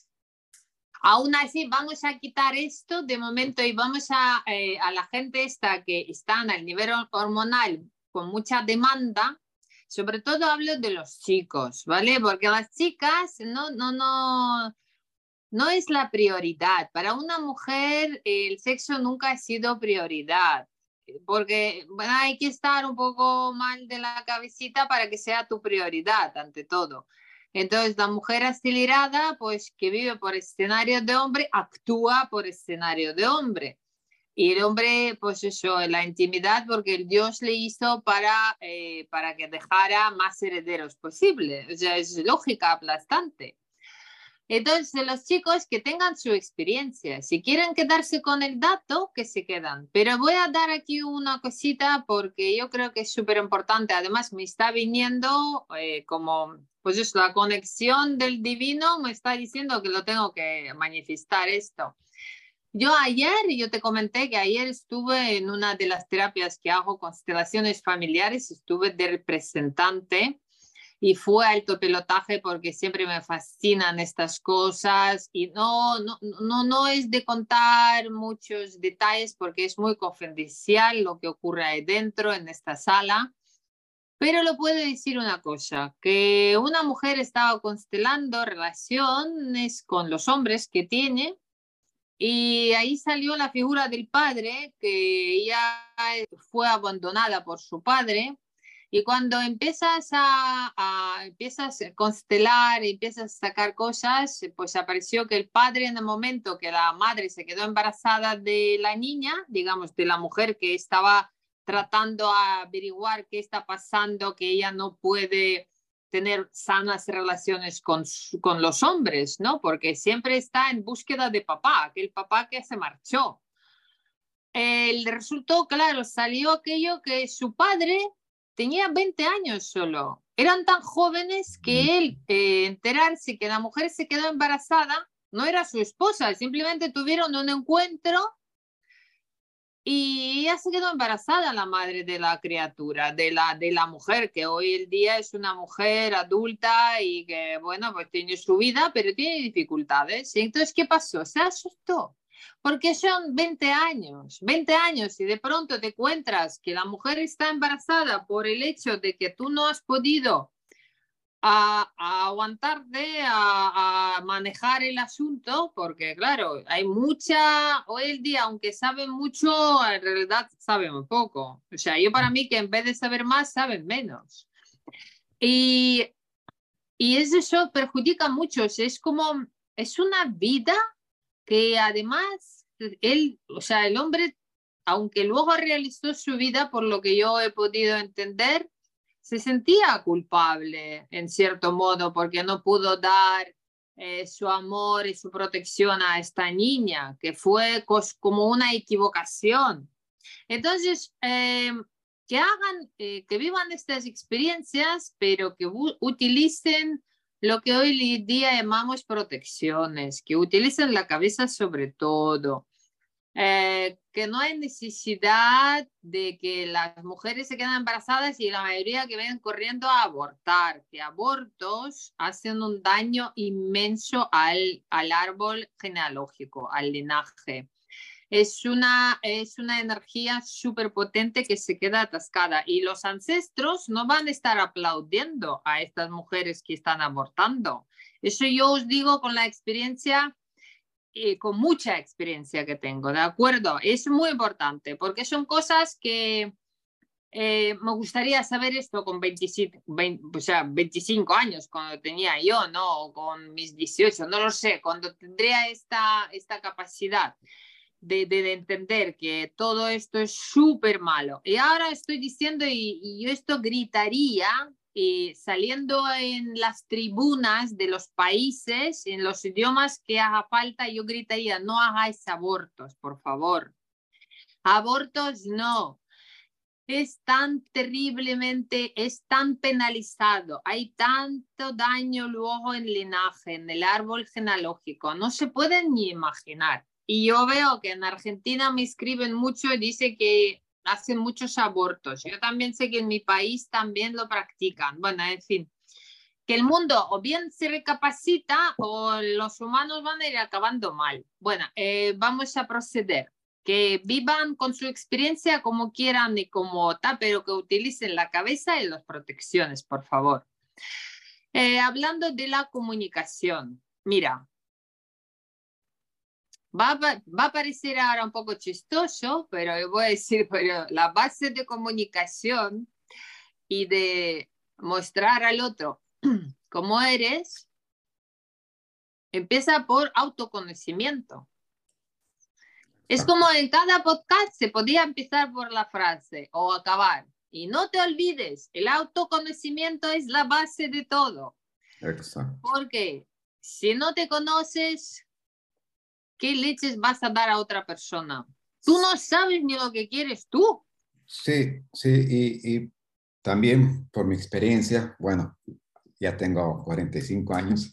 Speaker 2: Aún así, vamos a quitar esto de momento y vamos a, eh, a la gente esta que están al nivel hormonal con mucha demanda, sobre todo hablo de los chicos, ¿vale? Porque las chicas no, no, no, no es la prioridad. Para una mujer el sexo nunca ha sido prioridad, porque bueno, hay que estar un poco mal de la cabecita para que sea tu prioridad ante todo. Entonces, la mujer acelerada, pues que vive por escenario de hombre, actúa por escenario de hombre. Y el hombre, pues eso, la intimidad, porque el Dios le hizo para, eh, para que dejara más herederos posible. O sea, es lógica aplastante. Entonces, los chicos que tengan su experiencia, si quieren quedarse con el dato, que se quedan. Pero voy a dar aquí una cosita porque yo creo que es súper importante. Además, me está viniendo eh, como, pues es la conexión del divino, me está diciendo que lo tengo que manifestar esto. Yo ayer, yo te comenté que ayer estuve en una de las terapias que hago, constelaciones familiares, estuve de representante y fue alto pilotaje porque siempre me fascinan estas cosas y no, no, no, no es de contar muchos detalles porque es muy confidencial lo que ocurre ahí dentro en esta sala, pero lo puedo decir una cosa, que una mujer estaba constelando relaciones con los hombres que tiene y ahí salió la figura del padre que ya fue abandonada por su padre. Y cuando empiezas a, a, empiezas a constelar, empiezas a sacar cosas, pues apareció que el padre en el momento que la madre se quedó embarazada de la niña, digamos, de la mujer que estaba tratando a averiguar qué está pasando, que ella no puede tener sanas relaciones con, con los hombres, ¿no? Porque siempre está en búsqueda de papá, aquel papá que se marchó. El resultó, claro, salió aquello que su padre tenía veinte años solo. Eran tan jóvenes que él, eh, enterarse que la mujer se quedó embarazada, no era su esposa, simplemente tuvieron un encuentro y ella se quedó embarazada, la madre de la criatura, de la, de la mujer, que hoy en día es una mujer adulta y que, bueno, pues tiene su vida, pero tiene dificultades. Y entonces, ¿qué pasó? Se asustó, porque son veinte años, veinte años, y de pronto te encuentras que la mujer está embarazada por el hecho de que tú no has podido a, a aguantarte, a, a manejar el asunto, porque claro, hay mucha, hoy el día, aunque saben mucho, en realidad saben muy poco. O sea, yo para mí que en vez de saber más, saben menos. Y, y es eso perjudica mucho, es como, es una vida que además, él, o sea, el hombre, aunque luego realizó su vida, por lo que yo he podido entender, se sentía culpable en cierto modo porque no pudo dar eh, su amor y su protección a esta niña, que fue como una equivocación. Entonces, eh, que hagan, eh, que vivan estas experiencias, pero que utilicen lo que hoy en día llamamos protecciones, que utilicen la cabeza sobre todo, eh, que no hay necesidad de que las mujeres se queden embarazadas y la mayoría que ven corriendo a abortar, que abortos hacen un daño inmenso al, al árbol genealógico, al linaje. Es una, es una energía súper potente que se queda atascada y los ancestros no van a estar aplaudiendo a estas mujeres que están abortando. Eso yo os digo con la experiencia, eh, con mucha experiencia que tengo, ¿de acuerdo? Es muy importante porque son cosas que eh, me gustaría saber esto con veinticinco, veinte, o sea, veinticinco años, cuando tenía yo, ¿no? O con mis dieciocho, no lo sé, cuando tendría esta, esta capacidad. De, de, de entender que todo esto es súper malo. Y ahora estoy diciendo, y, y yo esto gritaría, eh, saliendo en las tribunas de los países, en los idiomas que haga falta, yo gritaría, no hagáis abortos, por favor. Abortos no. Es tan terriblemente, es tan penalizado, hay tanto daño luego en linaje, en el árbol genealógico, no se pueden ni imaginar. Y yo veo que en Argentina me escriben mucho y dice que hacen muchos abortos. Yo también sé que en mi país también lo practican. Bueno, en fin, que el mundo o bien se recapacita o los humanos van a ir acabando mal. Bueno, eh, vamos a proceder. Que vivan con su experiencia como quieran y como tal, pero que utilicen la cabeza y las protecciones, por favor. Eh, hablando de la comunicación, mira, va a, va a parecer ahora un poco chistoso, pero yo voy a decir, pero la base de comunicación y de mostrar al otro cómo eres, empieza por autoconocimiento. Es como en cada podcast se podía empezar por la frase o acabar. Y no te olvides, el autoconocimiento es la base de todo.
Speaker 1: Exacto.
Speaker 2: Porque si no te conoces, ¿qué leches vas a dar a otra persona? Tú no sabes ni lo que quieres tú.
Speaker 1: Sí, sí, y, y también por mi experiencia, bueno, ya tengo cuarenta y cinco años.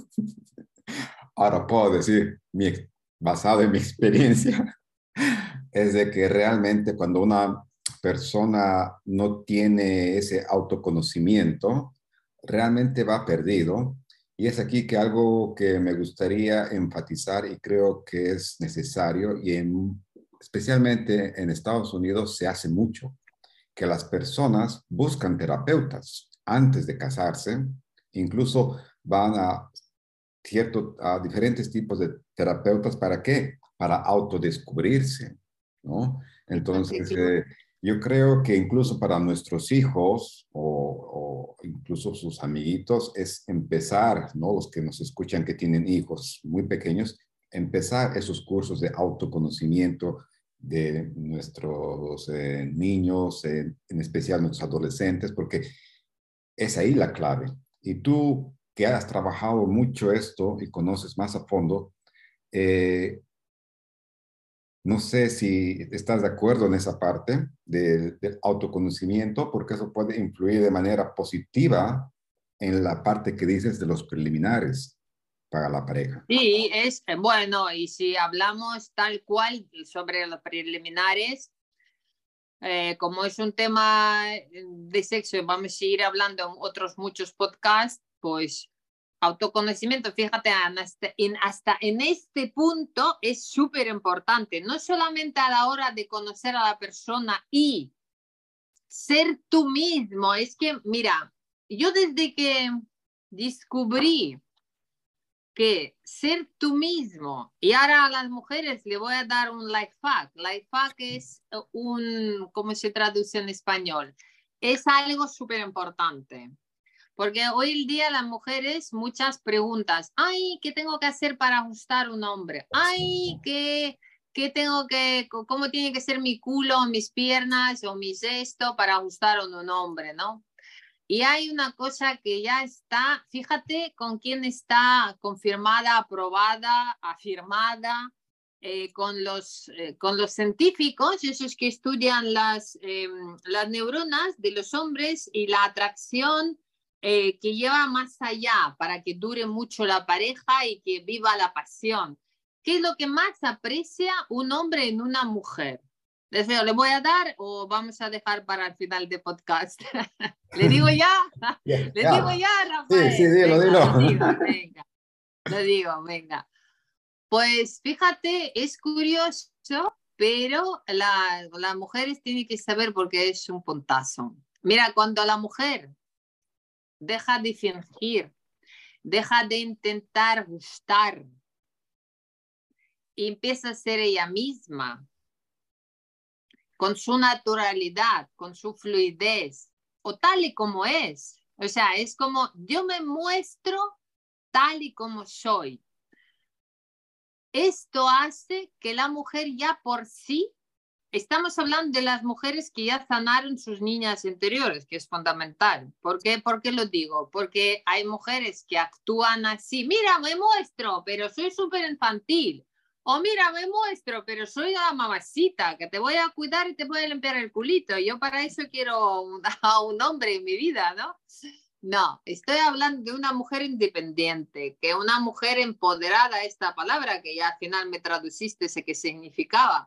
Speaker 1: Ahora puedo decir, mi, basado en mi experiencia, es de que realmente cuando una persona no tiene ese autoconocimiento, realmente va perdido. Y es aquí que algo que me gustaría enfatizar y creo que es necesario, y en, especialmente en Estados Unidos se hace mucho, que las personas buscan terapeutas antes de casarse, incluso van a, cierto, a diferentes tipos de terapeutas. ¿Para qué? Para autodescubrirse, ¿no? Entonces, eh, yo creo que incluso para nuestros hijos o, o incluso sus amiguitos es empezar, ¿no? Los que nos escuchan que tienen hijos muy pequeños, empezar esos cursos de autoconocimiento de nuestros eh, niños, eh, en especial nuestros adolescentes, porque es ahí la clave. Y tú que has trabajado mucho esto y conoces más a fondo, eh, no sé si estás de acuerdo en esa parte del, del autoconocimiento, porque eso puede influir de manera positiva en la parte que dices de los preliminares para la pareja.
Speaker 2: Sí, es bueno, y si hablamos tal cual sobre los preliminares, eh, como es un tema de sexo, vamos a ir hablando en otros muchos podcasts, pues autoconocimiento, fíjate, hasta en, hasta en este punto es súper importante, no solamente a la hora de conocer a la persona y ser tú mismo, es que, mira, yo desde que descubrí que ser tú mismo, y ahora a las mujeres le voy a dar un life hack. Life hack es un, ¿cómo se traduce en español? Es algo súper importante. Porque hoy en día las mujeres, muchas preguntas, ay, ¿qué tengo que hacer para gustar a un hombre? Ay, ¿qué, qué tengo que, cómo tiene que ser mi culo, mis piernas o mis esto para gustar a un hombre, ¿no? Y hay una cosa que ya está, fíjate con quién está confirmada, aprobada, afirmada, eh, con, los, eh, con los científicos, esos que estudian las, eh, las neuronas de los hombres y la atracción eh, que lleva más allá para que dure mucho la pareja y que viva la pasión. ¿Qué es lo que más aprecia un hombre en una mujer? Deseo, ¿le voy a dar o vamos a dejar para el final de podcast? ¿Le digo ya?
Speaker 1: Yeah,
Speaker 2: ¿Le digo
Speaker 1: yeah.
Speaker 2: ya,
Speaker 1: Sí, sí,
Speaker 2: Rafael?
Speaker 1: dilo,
Speaker 2: Venga,
Speaker 1: dilo.
Speaker 2: lo digo, venga. Lo digo, venga. Pues fíjate, es curioso pero la, las mujeres tienen que saber porque es un puntazo. Mira, cuando la mujer deja de fingir, deja de intentar gustar y empieza a ser ella misma, con su naturalidad, con su fluidez, o tal y como es. O sea, es como yo me muestro tal y como soy. Esto hace que la mujer ya por sí, estamos hablando de las mujeres que ya sanaron sus niñas interiores, que es fundamental. ¿Por qué? ¿Por qué lo digo? Porque hay mujeres que actúan así, mira, me muestro, pero soy súper infantil. O mira, me muestro, pero soy la mamacita, que te voy a cuidar y te voy a limpiar el culito. Yo para eso quiero un, a un hombre en mi vida, ¿no? No, estoy hablando de una mujer independiente, que una mujer empoderada, esta palabra que ya al final me traduciste, sé qué significaba.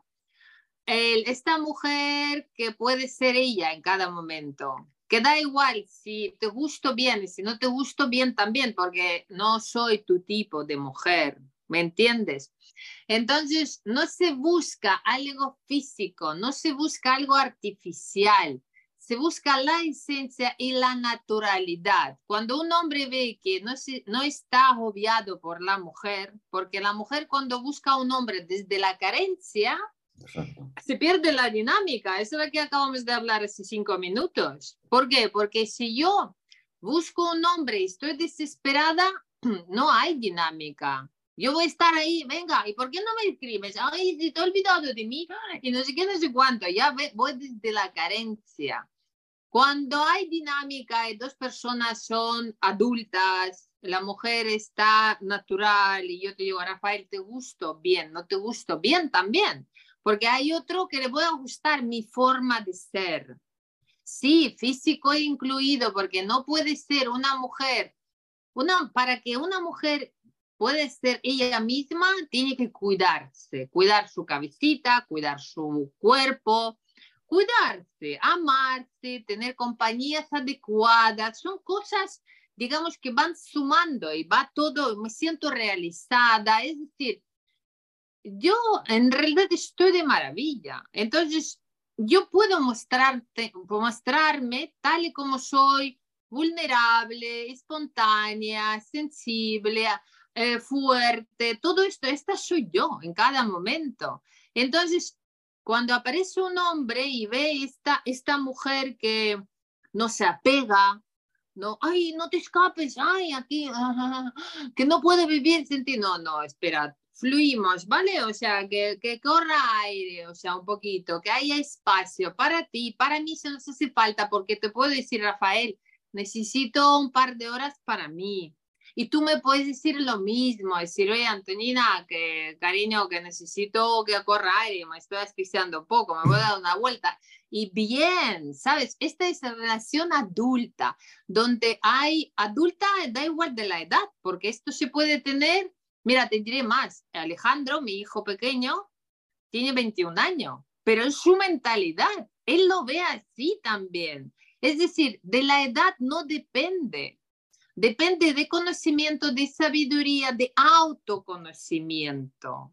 Speaker 2: El, esta mujer que puede ser ella en cada momento, que da igual si te gusto bien y si no te gusto bien también, porque no soy tu tipo de mujer, ¿me entiendes? Entonces, no se busca algo físico, no se busca algo artificial, se busca la esencia y la naturalidad. Cuando un hombre ve que no, se, no está agobiado por la mujer, porque la mujer cuando busca a un hombre desde la carencia,
Speaker 1: Exacto.
Speaker 2: se pierde la dinámica. Eso es lo que acabamos de hablar hace cinco minutos. ¿Por qué? Porque si yo busco un hombre y estoy desesperada, no hay dinámica. Yo voy a estar ahí, venga, ¿y por qué no me escribes? Ay, te he olvidado de mí y no sé qué, no sé cuánto. Ya voy desde la carencia. Cuando hay dinámica y dos personas son adultas, la mujer está natural y yo te digo, Rafael, ¿te gusto? Bien, ¿no te gusto? Bien también, porque hay otro que le voy a gustar mi forma de ser. Sí, físico incluido, porque no puede ser una mujer, una, para que una mujer puede ser ella misma, tiene que cuidarse, cuidar su cabecita, cuidar su cuerpo, cuidarse, amarse, tener compañías adecuadas, son cosas, digamos, que van sumando y va todo, me siento realizada, es decir, yo en realidad estoy de maravilla, entonces yo puedo mostrarte, mostrarme tal y como soy, vulnerable, espontánea, sensible, eh, fuerte, todo esto, esta soy yo en cada momento. Entonces, cuando aparece un hombre y ve esta, esta mujer que no se apega, no, ay, no te escapes, ay, aquí, ah, que no puede vivir sin ti, no, no, espera, fluimos, ¿vale? O sea, que, que corra aire, o sea, un poquito, que haya espacio para ti, para mí se nos hace falta, porque te puedo decir, Rafael, necesito un par de horas para mí. Y tú me puedes decir lo mismo, decir, oye, Antonina, que cariño, que necesito que corra aire, me estoy asfixiando un poco, me voy a dar una vuelta. Y bien, ¿sabes? Esta es la relación adulta, donde hay adulta, da igual de la edad, porque esto se puede tener, mira, te diré más, Alejandro, mi hijo pequeño, tiene veintiún años, pero es su mentalidad, él lo ve así también. Es decir, de la edad no depende. Depende de conocimiento, de sabiduría, de autoconocimiento.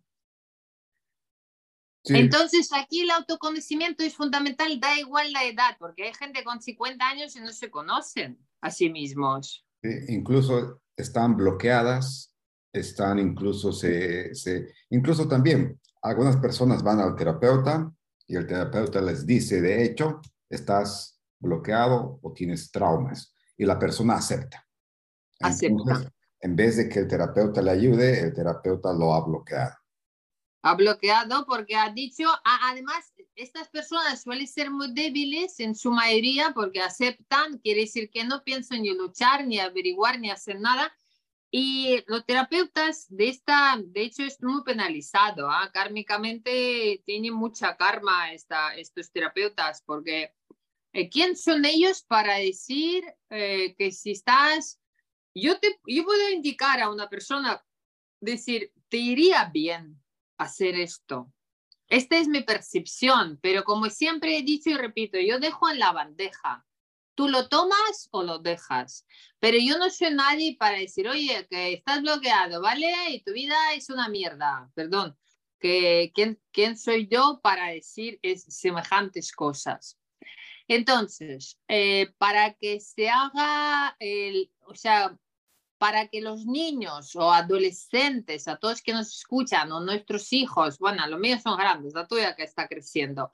Speaker 2: Sí. Entonces, aquí el autoconocimiento es fundamental, da igual la edad, porque hay gente con cincuenta años y no se conocen a sí mismos.
Speaker 1: Sí, incluso están bloqueadas, están incluso, se, se, incluso también algunas personas van al terapeuta y el terapeuta les dice, de hecho, estás bloqueado o tienes traumas, y la persona acepta. Entonces,
Speaker 2: Acepta.
Speaker 1: en vez de que el terapeuta le ayude, el terapeuta lo ha bloqueado.
Speaker 2: Ha bloqueado porque ha dicho, además, estas personas suelen ser muy débiles en su mayoría porque aceptan, quiere decir que no piensan ni luchar, ni averiguar, ni hacer nada. Y los terapeutas de esta, de hecho, es muy penalizado, ¿eh? Kármicamente tienen mucha karma esta, estos terapeutas porque eh, ¿quién son ellos para decir eh, que si estás... Yo, te, yo puedo indicar a una persona, decir, te iría bien hacer esto. Esta es mi percepción, pero como siempre he dicho y repito, yo dejo en la bandeja. Tú lo tomas o lo dejas. Pero yo no soy nadie para decir, oye, que estás bloqueado, ¿vale? Y tu vida es una mierda. Perdón. que, ¿quién, ¿quién soy yo para decir es, semejantes cosas? Entonces, eh, para que se haga, el, o sea, para que los niños o adolescentes, a todos que nos escuchan, o nuestros hijos, bueno, los míos son grandes, la tuya que está creciendo,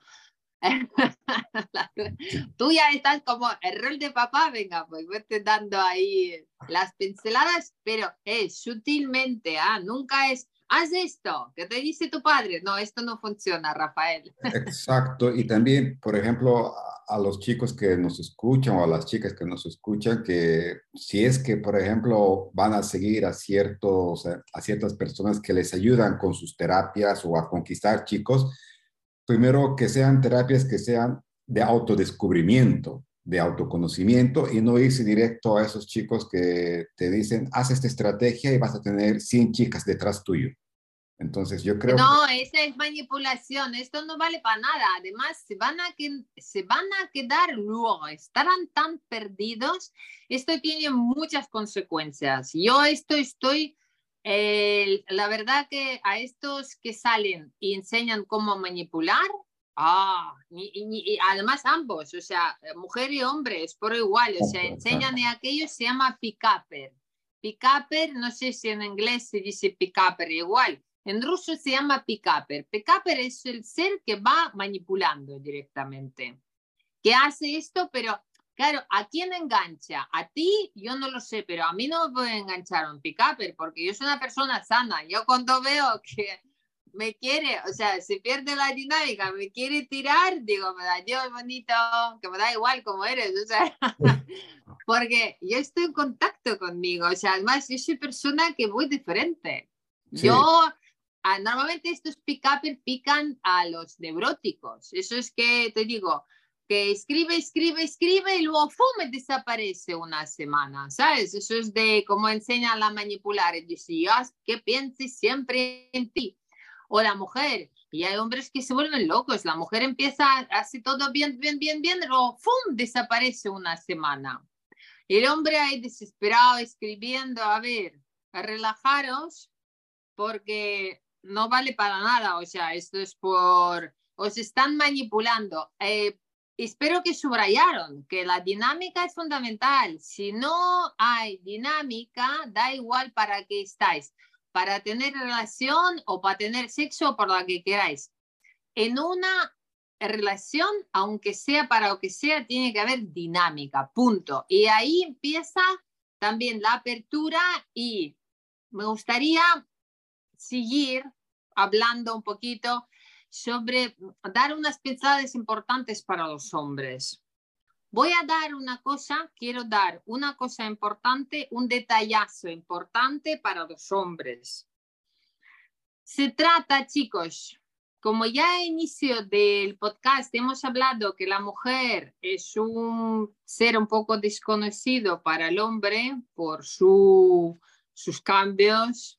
Speaker 2: tú ya estás como el rol de papá, venga, pues vete dando ahí las pinceladas, pero es sutilmente, ¿ah? Nunca es, haz esto, que te dice tu padre. No, esto no funciona, Rafael.
Speaker 1: Exacto, y también, por ejemplo, a, a los chicos que nos escuchan o a las chicas que nos escuchan, que si es que, por ejemplo, van a seguir a ciertos, a ciertas personas que les ayudan con sus terapias o a conquistar chicos, primero que sean terapias que sean de autodescubrimiento, de autoconocimiento y no irse directo a esos chicos que te dicen, haz esta estrategia y vas a tener cien chicas detrás tuyo. Entonces yo creo que...
Speaker 2: No, esa es manipulación, esto no vale para nada. Además, se van a, que, se van a quedar luego, estarán tan perdidos. Esto tiene muchas consecuencias. Yo esto estoy, eh, la verdad que a estos que salen y enseñan cómo manipular, ah, y, y, y además ambos, o sea, mujer y hombre, es por igual, o sea, enseñan y aquello se llama pick-upper. Pick-upper, no sé si en inglés se dice pick-upper igual. En ruso se llama pick-upper. Pick-upper es el ser que va manipulando directamente. Que hace esto, pero claro, ¿a quién engancha? A ti, yo no lo sé, pero a mí no me puede enganchar un pick-upper porque yo soy una persona sana. Yo cuando veo que me quiere, o sea, se pierde la dinámica, me quiere tirar, digo, me da Dios bonito, que me da igual como eres, o sea, porque yo estoy en contacto conmigo, o sea, además yo soy persona que voy diferente.
Speaker 1: Sí.
Speaker 2: Yo... Ah, normalmente estos pick-upers pican a los neuróticos. Eso es que te digo, que escribe, escribe, escribe y luego ¡fum! Desaparece una semana, ¿sabes? Eso es de cómo enseñan a manipular. Es decir, que pienses siempre en ti. O la mujer. Y hay hombres que se vuelven locos. La mujer empieza, hace todo bien, bien, bien, bien, y luego ¡fum! Desaparece una semana. El hombre ahí desesperado escribiendo, a ver, a relajaros, porque no vale para nada, o sea, esto es por, os están manipulando. Eh, espero que subrayaron que la dinámica es fundamental. Si no hay dinámica, da igual para qué estáis, para tener relación o para tener sexo o por lo que queráis. En una relación, aunque sea para lo que sea, tiene que haber dinámica, punto. Y ahí empieza también la apertura y me gustaría seguir hablando un poquito sobre dar unas pinceladas importantes para los hombres. Voy a dar una cosa, quiero dar una cosa importante, un detallazo importante para los hombres. Se trata, chicos, como ya a inicio del podcast hemos hablado que la mujer es un ser un poco desconocido para el hombre por su, sus cambios.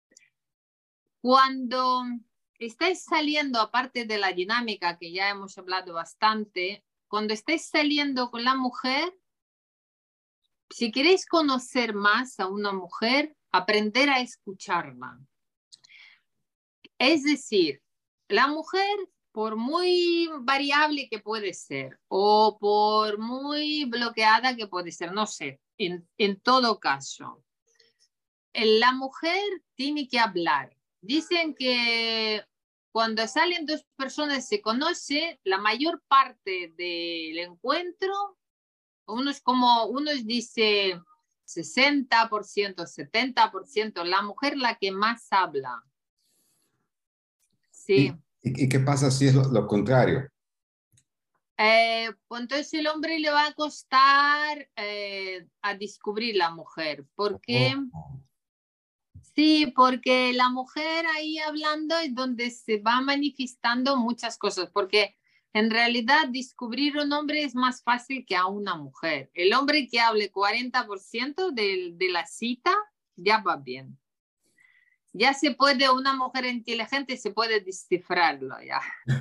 Speaker 2: Cuando estáis saliendo, aparte de la dinámica que ya hemos hablado bastante, cuando estáis saliendo con la mujer, si queréis conocer más a una mujer, aprender a escucharla. Es decir, la mujer, por muy variable que puede ser, o por muy bloqueada que puede ser, no sé, en, en todo caso, la mujer tiene que hablar. Dicen que cuando salen dos personas se conoce, la mayor parte del encuentro, unos como unos dice sesenta por ciento, setenta por ciento, la mujer la que más habla. Sí.
Speaker 1: ¿Y, y qué pasa si es lo, lo contrario?
Speaker 2: Eh, pues entonces el hombre le va a costar eh, a descubrir la mujer, porque...
Speaker 1: Oh.
Speaker 2: Sí, porque la mujer ahí hablando es donde se va manifestando muchas cosas, porque en realidad descubrir un hombre es más fácil que a una mujer. El hombre que hable cuarenta por ciento de, de la cita ya va bien. Ya se puede, una mujer inteligente se puede descifrarlo ya.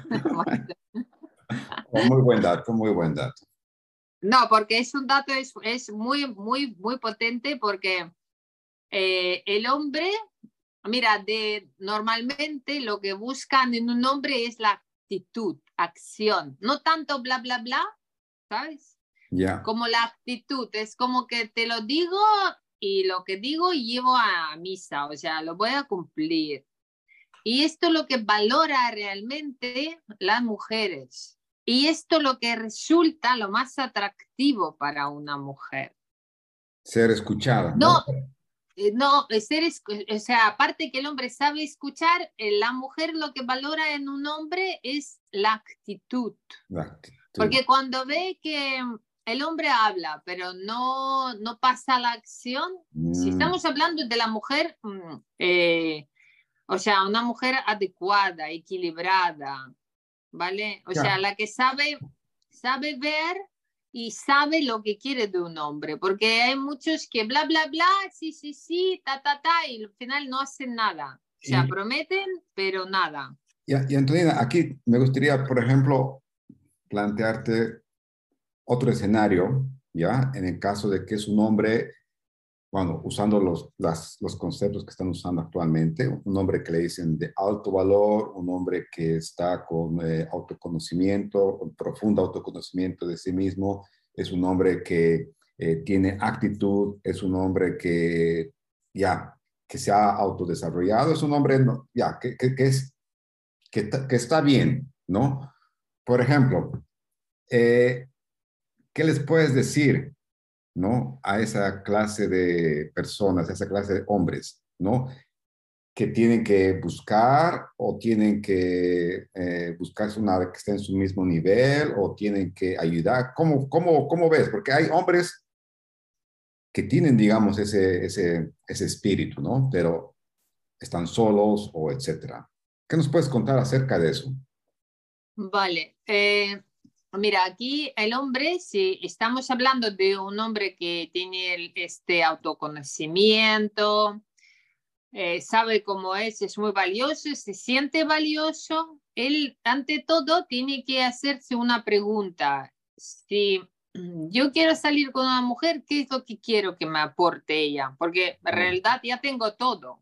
Speaker 1: Oh, muy buen dato, muy buen dato.
Speaker 2: No, porque es un dato, es, es muy, muy, muy potente porque eh, el hombre mira, de, normalmente lo que buscan en un hombre es la actitud, acción, no tanto bla, bla, bla, ¿sabes?
Speaker 1: Ya.
Speaker 2: Como la actitud, es como que te lo digo y lo que digo llevo a misa, o sea, lo voy a cumplir. Y esto es lo que valora realmente las mujeres. Y esto es lo que resulta lo más atractivo para una mujer.
Speaker 1: Ser escuchada, ¿no?
Speaker 2: No, eh, no, ser, o sea, aparte que el hombre sabe escuchar, eh, la mujer lo que valora en un hombre es la actitud.
Speaker 1: La actitud.
Speaker 2: Porque cuando ve que el hombre habla, pero no, no pasa la acción, mm. si estamos hablando de la mujer, eh, o sea, una mujer adecuada, equilibrada, ¿vale? O
Speaker 1: Ya.
Speaker 2: sea, la que sabe, sabe ver y sabe lo que quiere de un hombre, porque hay muchos que bla, bla, bla, sí, sí, sí, ta, ta, ta, y al final no hacen nada. O sea,
Speaker 1: Y,
Speaker 2: prometen, pero nada.
Speaker 1: y, y Antonina, aquí me gustaría, por ejemplo, plantearte otro escenario, ¿ya? En el caso de que es un hombre, bueno, usando los, las, los conceptos que están usando actualmente, un hombre que le dicen de alto valor, un hombre que está con eh, autoconocimiento, con profundo autoconocimiento de sí mismo, es un hombre que eh, tiene actitud, es un hombre que ya, que se ha autodesarrollado, es un hombre no, ya, que, que, que, es, que, que está bien, ¿no? Por ejemplo, eh, ¿qué les puedes decir, ¿no? A esa clase de personas, a esa clase de hombres, ¿no? Que tienen que buscar o tienen que eh, buscarse una que esté en su mismo nivel o tienen que ayudar. ¿Cómo, cómo, cómo ves? Porque hay hombres que tienen, digamos, ese, ese, ese espíritu, ¿no? Pero están solos o etcétera. ¿Qué nos puedes contar acerca de eso?
Speaker 2: Vale. Eh, mira, aquí el hombre, si estamos hablando de un hombre que tiene el, este autoconocimiento, eh, sabe cómo es, es muy valioso, se siente valioso, él ante todo tiene que hacerse una pregunta. Si yo quiero salir con una mujer, ¿qué es lo que quiero que me aporte ella? Porque en realidad ya tengo todo.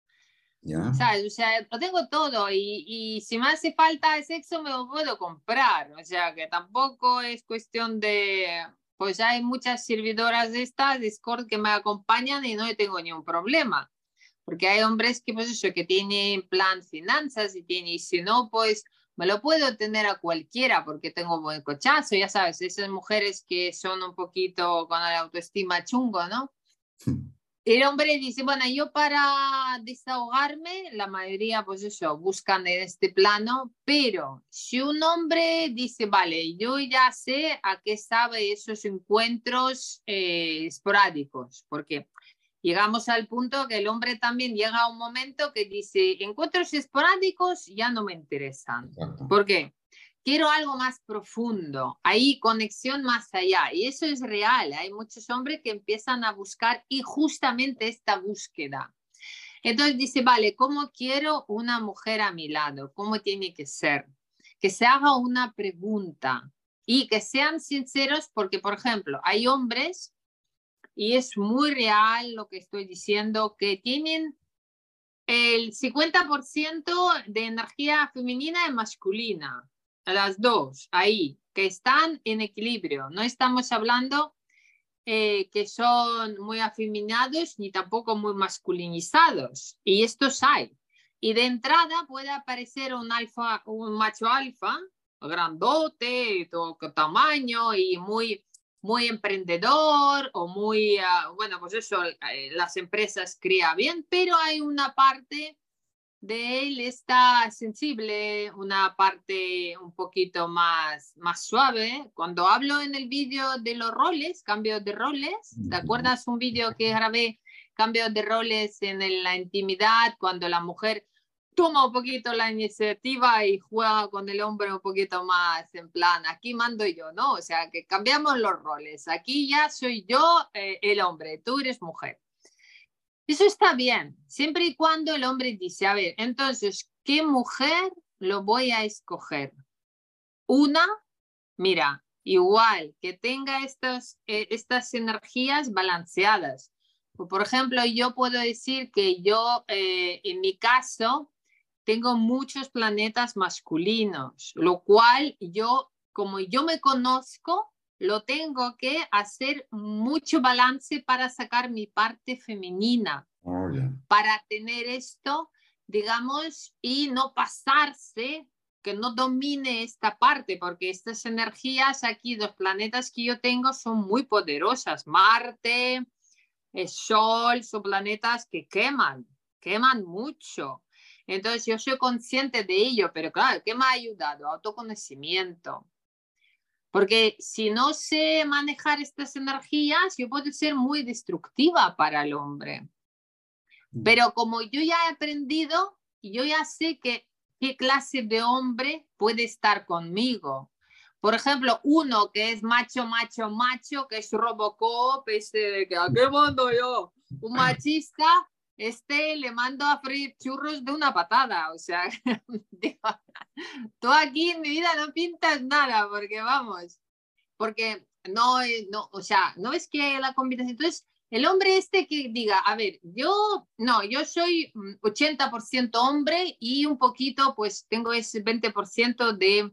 Speaker 1: ¿Ya?
Speaker 2: ¿Sabes? O sea, lo tengo todo y, y si me hace falta el sexo me lo puedo comprar. O sea, que tampoco es cuestión de... Pues hay muchas servidoras de estas, de escort, que me acompañan y no tengo ningún problema. Porque hay hombres que, pues eso, que tienen plan finanzas y tienen, y si no, pues me lo puedo tener a cualquiera porque tengo buen cochazo, ya sabes, esas mujeres que son un poquito con la autoestima chungo, ¿no? El hombre dice, bueno, yo para desahogarme, la mayoría, pues eso, buscan en este plano, pero si un hombre dice, vale, yo ya sé a qué sabe esos encuentros eh, esporádicos, porque llegamos al punto que el hombre también llega a un momento que dice, encuentros esporádicos ya no me interesan.
Speaker 1: Exacto.
Speaker 2: ¿Por qué? Quiero algo más profundo, ahí conexión más allá. Y eso es real. Hay muchos hombres que empiezan a buscar y justamente esta búsqueda. Entonces dice, vale, ¿cómo quiero una mujer a mi lado? ¿Cómo tiene que ser? Que se haga una pregunta y que sean sinceros porque, por ejemplo, hay hombres, y es muy real lo que estoy diciendo, que tienen el cincuenta por ciento de energía femenina y masculina, las dos, ahí, que están en equilibrio. No estamos hablando eh, que son muy afeminados ni tampoco muy masculinizados. Y estos hay. Y de entrada puede aparecer un alfa, un macho alfa, grandote, todo tamaño y muy muy emprendedor o muy, uh, bueno, pues eso, eh, las empresas cría bien, pero hay una parte de él está sensible, una parte un poquito más, más suave. Cuando hablo en el vídeo de los roles, cambios de roles, ¿te acuerdas un vídeo que grabé, cambios de roles en la intimidad, cuando la mujer toma un poquito la iniciativa y juega con el hombre un poquito más en plan, aquí mando yo, ¿no? O sea, que cambiamos los roles. Aquí ya soy yo eh, el hombre, tú eres mujer. Eso está bien, siempre y cuando el hombre dice, a ver, entonces, ¿qué mujer lo voy a escoger? Una, mira, igual, que tenga estas, eh, estas energías balanceadas. Por ejemplo, yo puedo decir que yo, eh, en mi caso, tengo muchos planetas masculinos, lo cual yo, como yo me conozco, lo tengo que hacer mucho balance para sacar mi parte femenina,
Speaker 1: Oh, yeah.
Speaker 2: para tener esto, digamos, y no pasarse, que no domine esta parte, porque estas energías aquí, los planetas que yo tengo son muy poderosas. Marte, el Sol, son planetas que queman, queman mucho. Entonces yo soy consciente de ello, pero claro, ¿qué me ha ayudado? Autoconocimiento. Porque si no sé manejar estas energías, yo puedo ser muy destructiva para el hombre. Pero como yo ya he aprendido, yo ya sé que, qué clase de hombre puede estar conmigo. Por ejemplo, uno que es macho, macho, macho, que es Robocop, este, que ¿a qué mando yo? Un machista, este le mando a freír churros de una patada. O sea, digo, tú aquí en mi vida no pintas nada, porque vamos, porque no, no, o sea, no es que la combinación. Entonces, el hombre este que diga, a ver, yo, no, yo soy ochenta por ciento hombre y un poquito, pues tengo ese veinte por ciento de,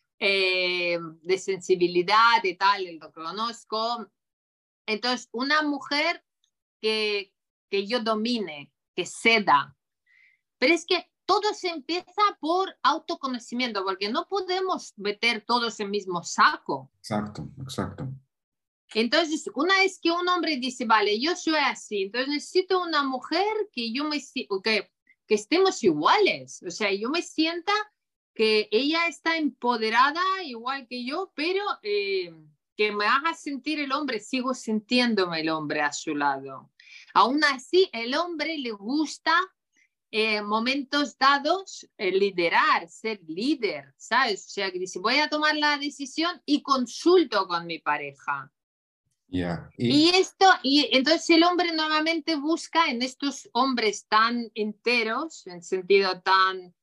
Speaker 2: eh, de sensibilidad, de tal, lo conozco. Entonces, una mujer que, que yo domine, que ceda. Pero es que todo se empieza por autoconocimiento, porque no podemos meter todos en el mismo saco.
Speaker 1: Exacto, exacto.
Speaker 2: Entonces, una vez que un hombre dice, vale, yo soy así, entonces necesito una mujer que yo me que, que estemos iguales, o sea, yo me sienta que ella está empoderada igual que yo, pero eh, que me haga sentir el hombre, sigo sintiéndome el hombre a su lado. Aún así, el hombre le gusta eh, momentos dados eh, liderar, ser líder, ¿sabes? O sea, que dice, voy a tomar la decisión y consulto con mi pareja.
Speaker 1: Yeah.
Speaker 2: Y, y esto, y entonces el hombre normalmente busca en estos hombres tan enteros, en sentido tan,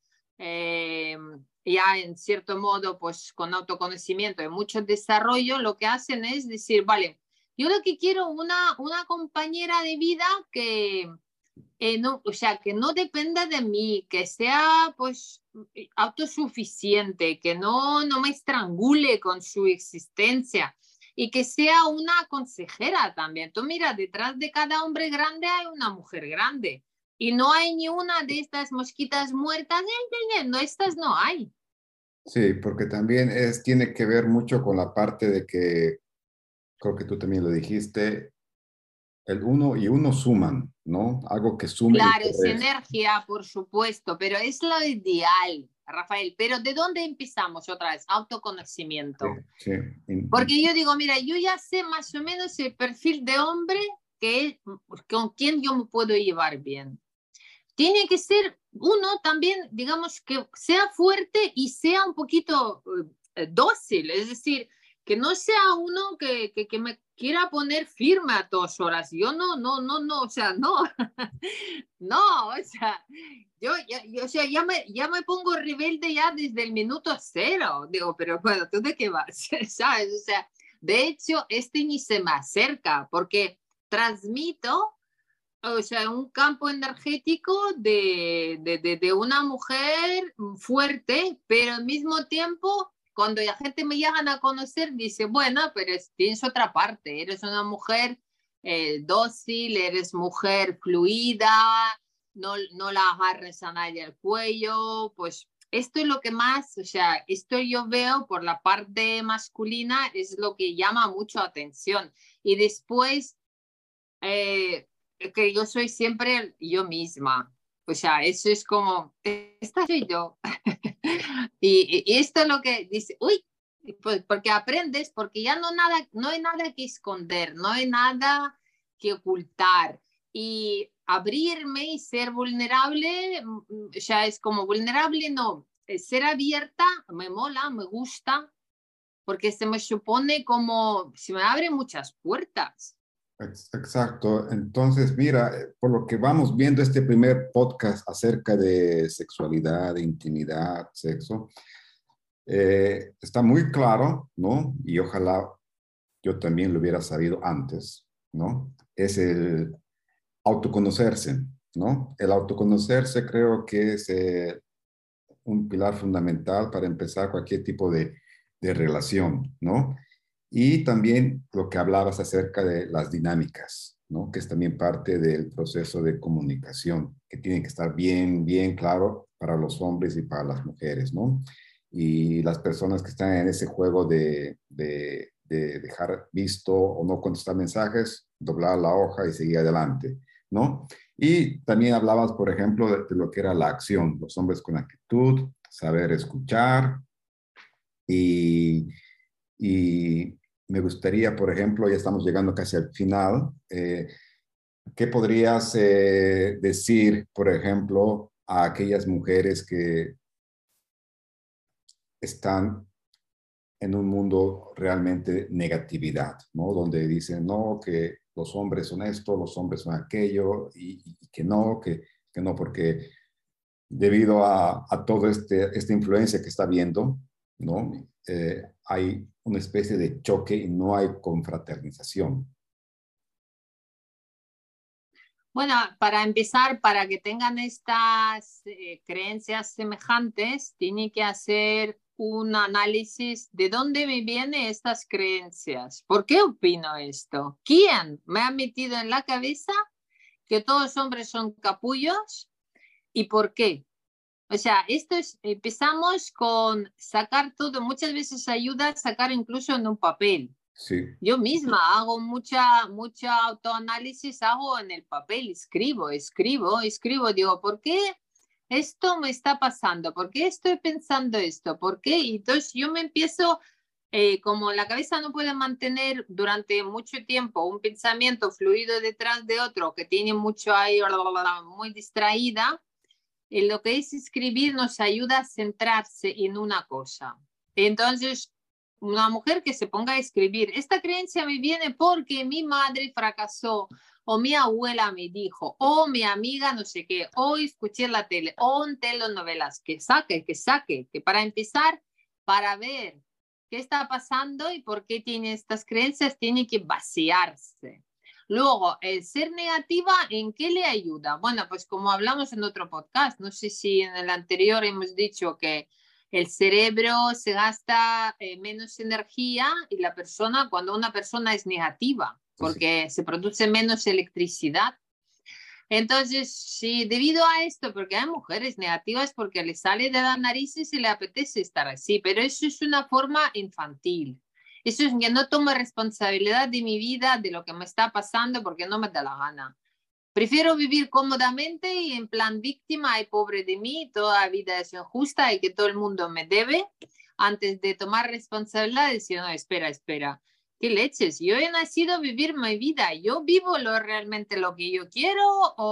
Speaker 2: eh, ya en cierto modo, pues con autoconocimiento y mucho desarrollo, lo que hacen es decir, vale, yo lo que quiero una, una compañera de vida que, eh, no, o sea, que no dependa de mí, que sea pues autosuficiente, que no, no me estrangule con su existencia y que sea una consejera también. Tú mira, detrás de cada hombre grande hay una mujer grande y no hay ni una de estas mosquitas muertas, no, estas no hay.
Speaker 1: Sí, porque también es, tiene que ver mucho con la parte de que, creo que tú también lo dijiste, el uno y uno suman, ¿no? Algo que sume y
Speaker 2: Claro,
Speaker 1: que
Speaker 2: es
Speaker 1: reste.
Speaker 2: energía, por supuesto, pero es lo ideal, Rafael. Pero ¿de dónde empezamos otra vez?
Speaker 1: Sí,
Speaker 2: Autoconocimiento.
Speaker 1: sí. In- in-
Speaker 2: Porque yo digo, mira, yo ya sé más o menos el perfil de hombre que, con quien yo me puedo llevar bien. Tiene que ser uno también, digamos, que sea fuerte y sea un poquito eh, dócil, es decir, que no sea uno que, que, que me quiera poner firme a todas horas. Yo no, no, no, no, o sea, no, no, o sea, yo, ya, yo, o sea, ya, me, ya me pongo rebelde ya desde el minuto cero. Digo, pero bueno, ¿tú de qué vas? ¿Sabes? O sea, de hecho, este ni se me acerca porque transmito, o sea, un campo energético de, de, de, de una mujer fuerte, pero al mismo tiempo, cuando la gente me llegan a conocer, dice, bueno, pero es, tienes otra parte, eres una mujer eh, dócil, eres mujer fluida, no, no la agarres a nadie al cuello, pues esto es lo que más, o sea, esto yo veo por la parte masculina, es lo que llama mucho atención. Y después, eh, que yo soy siempre yo misma. O sea, eso es como, esta soy yo. y, y, esto es lo que dice, uy, pues porque aprendes, porque ya no, nada, no hay nada que esconder, no hay nada que ocultar. Y abrirme y ser vulnerable, o sea, es como vulnerable, no, ser abierta, me mola, me gusta, porque se me supone como, se me abren muchas puertas.
Speaker 1: ex- Exacto. Entonces, mira, eh, por lo que vamos viendo este primer podcast acerca de sexualidad, intimidad, sexo, eh, está muy claro, ¿no? Y ojalá yo también lo hubiera sabido antes, ¿no? Es el, autoconocerse, ¿no? El autoconocerse creo que es eh, un pilar fundamental para empezar cualquier tipo de, de relación, ¿no? Y también lo que hablabas acerca de las dinámicas, ¿no? Que es también parte del proceso de comunicación, que tiene que estar bien, bien claro para los hombres y para las mujeres, ¿no? Y las personas que están en ese juego de, de, de dejar visto o no contestar mensajes, doblar la hoja y seguir adelante, ¿no? Y también hablabas, por ejemplo, de, de lo que era la acción, los hombres con actitud, saber escuchar y, y me gustaría, por ejemplo, ya estamos llegando casi al final, eh, ¿qué podrías eh, decir, por ejemplo, a aquellas mujeres que están en un mundo realmente negatividad, ¿no? Donde dicen, no, que los hombres son esto, los hombres son aquello, y, y que no, que, que no, porque debido a, a toda este, esta influencia que está viendo, ¿no? Eh, hay una especie de choque y no hay confraternización.
Speaker 2: Bueno, para empezar, para que tengan estas eh, creencias semejantes, tiene que hacer un análisis de dónde me vienen estas creencias. ¿Por qué opino esto? ¿Quién me ha metido en la cabeza que todos los hombres son capullos? ¿Y por qué? O sea, esto es, empezamos con sacar todo, muchas veces ayuda a sacar incluso en un papel.
Speaker 1: Sí.
Speaker 2: Yo misma hago mucha, mucha autoanálisis, hago en el papel, escribo, escribo, escribo, digo, ¿por qué esto me está pasando? ¿Por qué estoy pensando esto? ¿Por qué? Y entonces yo me empiezo, eh, como la cabeza no puede mantener durante mucho tiempo un pensamiento fluido detrás de otro, que tiene mucho ahí, muy distraída, y lo que es escribir nos ayuda a centrarse en una cosa. Entonces, una mujer que se ponga a escribir, esta creencia me viene porque mi madre fracasó, o mi abuela me dijo, o mi amiga no sé qué, o escuché en la tele, o en telenovelas, que saque, que saque, que para empezar, para ver qué está pasando y por qué tiene estas creencias, tiene que vaciarse. Luego, el ser negativa, ¿en qué le ayuda? Bueno, pues como hablamos en otro podcast, no sé si en el anterior hemos dicho que el cerebro se gasta eh, menos energía y la persona, cuando una persona es negativa, porque se produce menos electricidad. Entonces, sí, debido a esto, porque hay mujeres negativas porque le sale de las narices y le apetece estar así, pero eso es una forma infantil. Eso es que no tomo responsabilidad de mi vida, de lo que me está pasando, porque no me da la gana. Prefiero vivir cómodamente y en plan víctima y pobre de mí, toda la vida es injusta y que todo el mundo me debe, antes de tomar responsabilidad y decir, no, espera, espera, qué leches, yo he nacido a vivir mi vida, yo vivo lo, realmente lo que yo quiero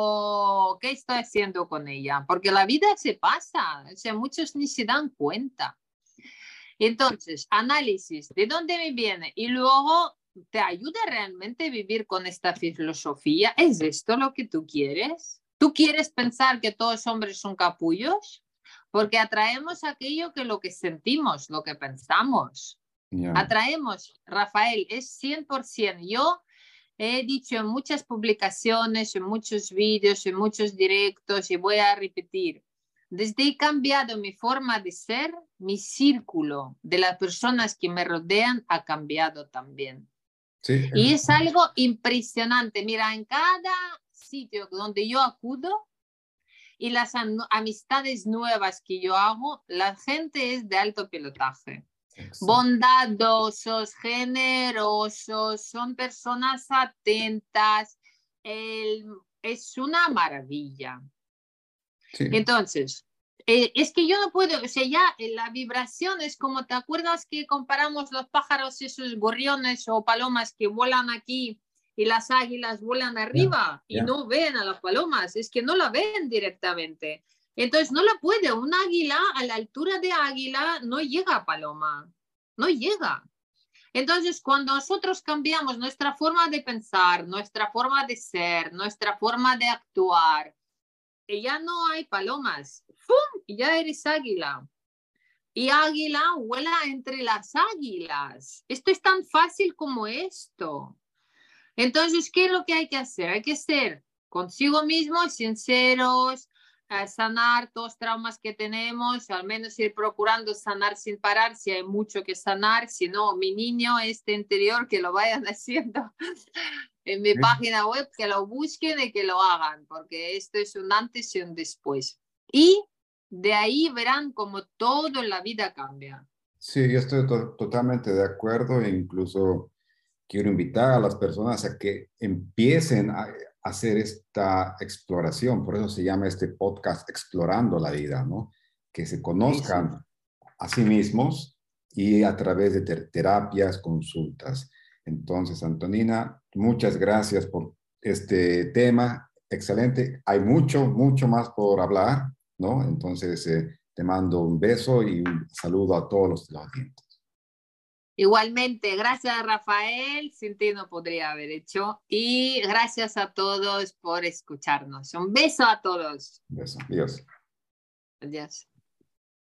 Speaker 2: o qué estoy haciendo con ella, porque la vida se pasa, o sea, muchos ni se dan cuenta. Entonces, análisis, ¿de dónde me viene? Y luego, ¿te ayuda realmente a vivir con esta filosofía? ¿Es esto lo que tú quieres? ¿Tú quieres pensar que todos los hombres son capullos? Porque atraemos aquello que lo que sentimos, lo que pensamos. Yeah. Atraemos, Rafael, es cien por ciento. Yo he dicho en muchas publicaciones, en muchos vídeos, en muchos directos y voy a repetir. Desde que he cambiado mi forma de ser, mi círculo de las personas que me rodean ha cambiado también. Sí. Y es algo impresionante. Mira, en cada sitio donde yo acudo y las amistades nuevas que yo hago, la gente es de alto pilotaje. Exacto. Bondadosos, generosos, son personas atentas. El, es una maravilla. Sí. Entonces, eh, es que yo no puedo, o sea, ya eh, la vibración es como, ¿te acuerdas que comparamos los pájaros, esos gorriones o palomas que vuelan aquí y las águilas vuelan arriba yeah, yeah. y no ven a las palomas? Es que no la ven directamente. Entonces, no la puede, un águila a la altura de águila no llega a paloma, no llega. Entonces, cuando nosotros cambiamos nuestra forma de pensar, nuestra forma de ser, nuestra forma de actuar, y ya no hay palomas, ¡fum! Y ya eres águila. Y águila vuela entre las águilas. Esto es tan fácil como esto. Entonces, ¿qué es lo que hay que hacer? Hay que ser consigo mismos, sinceros, a sanar todos los traumas que tenemos, al menos ir procurando sanar sin parar, si hay mucho que sanar, si no, mi niño este interior, que lo vayan haciendo en mi
Speaker 1: Sí,
Speaker 2: página web, que lo busquen y que lo hagan, porque esto es un antes y un después. Y de ahí verán como todo en la vida cambia.
Speaker 1: sí, yo estoy to- totalmente de acuerdo e incluso quiero invitar a las personas a que empiecen a, a hacer esta exploración. Por eso se llama este podcast Explorando la Vida, ¿no? Que se
Speaker 2: Eso.
Speaker 1: conozcan a sí mismos y a través de ter terapias, consultas. Entonces, Antonina, muchas gracias por este tema. Excelente. Hay mucho, mucho más por hablar, ¿no? Entonces, eh, te mando un beso y un saludo a todos los, los oyentes.
Speaker 2: Igualmente, gracias Rafael, sin ti no podría haber hecho. Y gracias a todos por escucharnos. Un beso a todos.
Speaker 1: Un beso. Adiós.
Speaker 2: Adiós.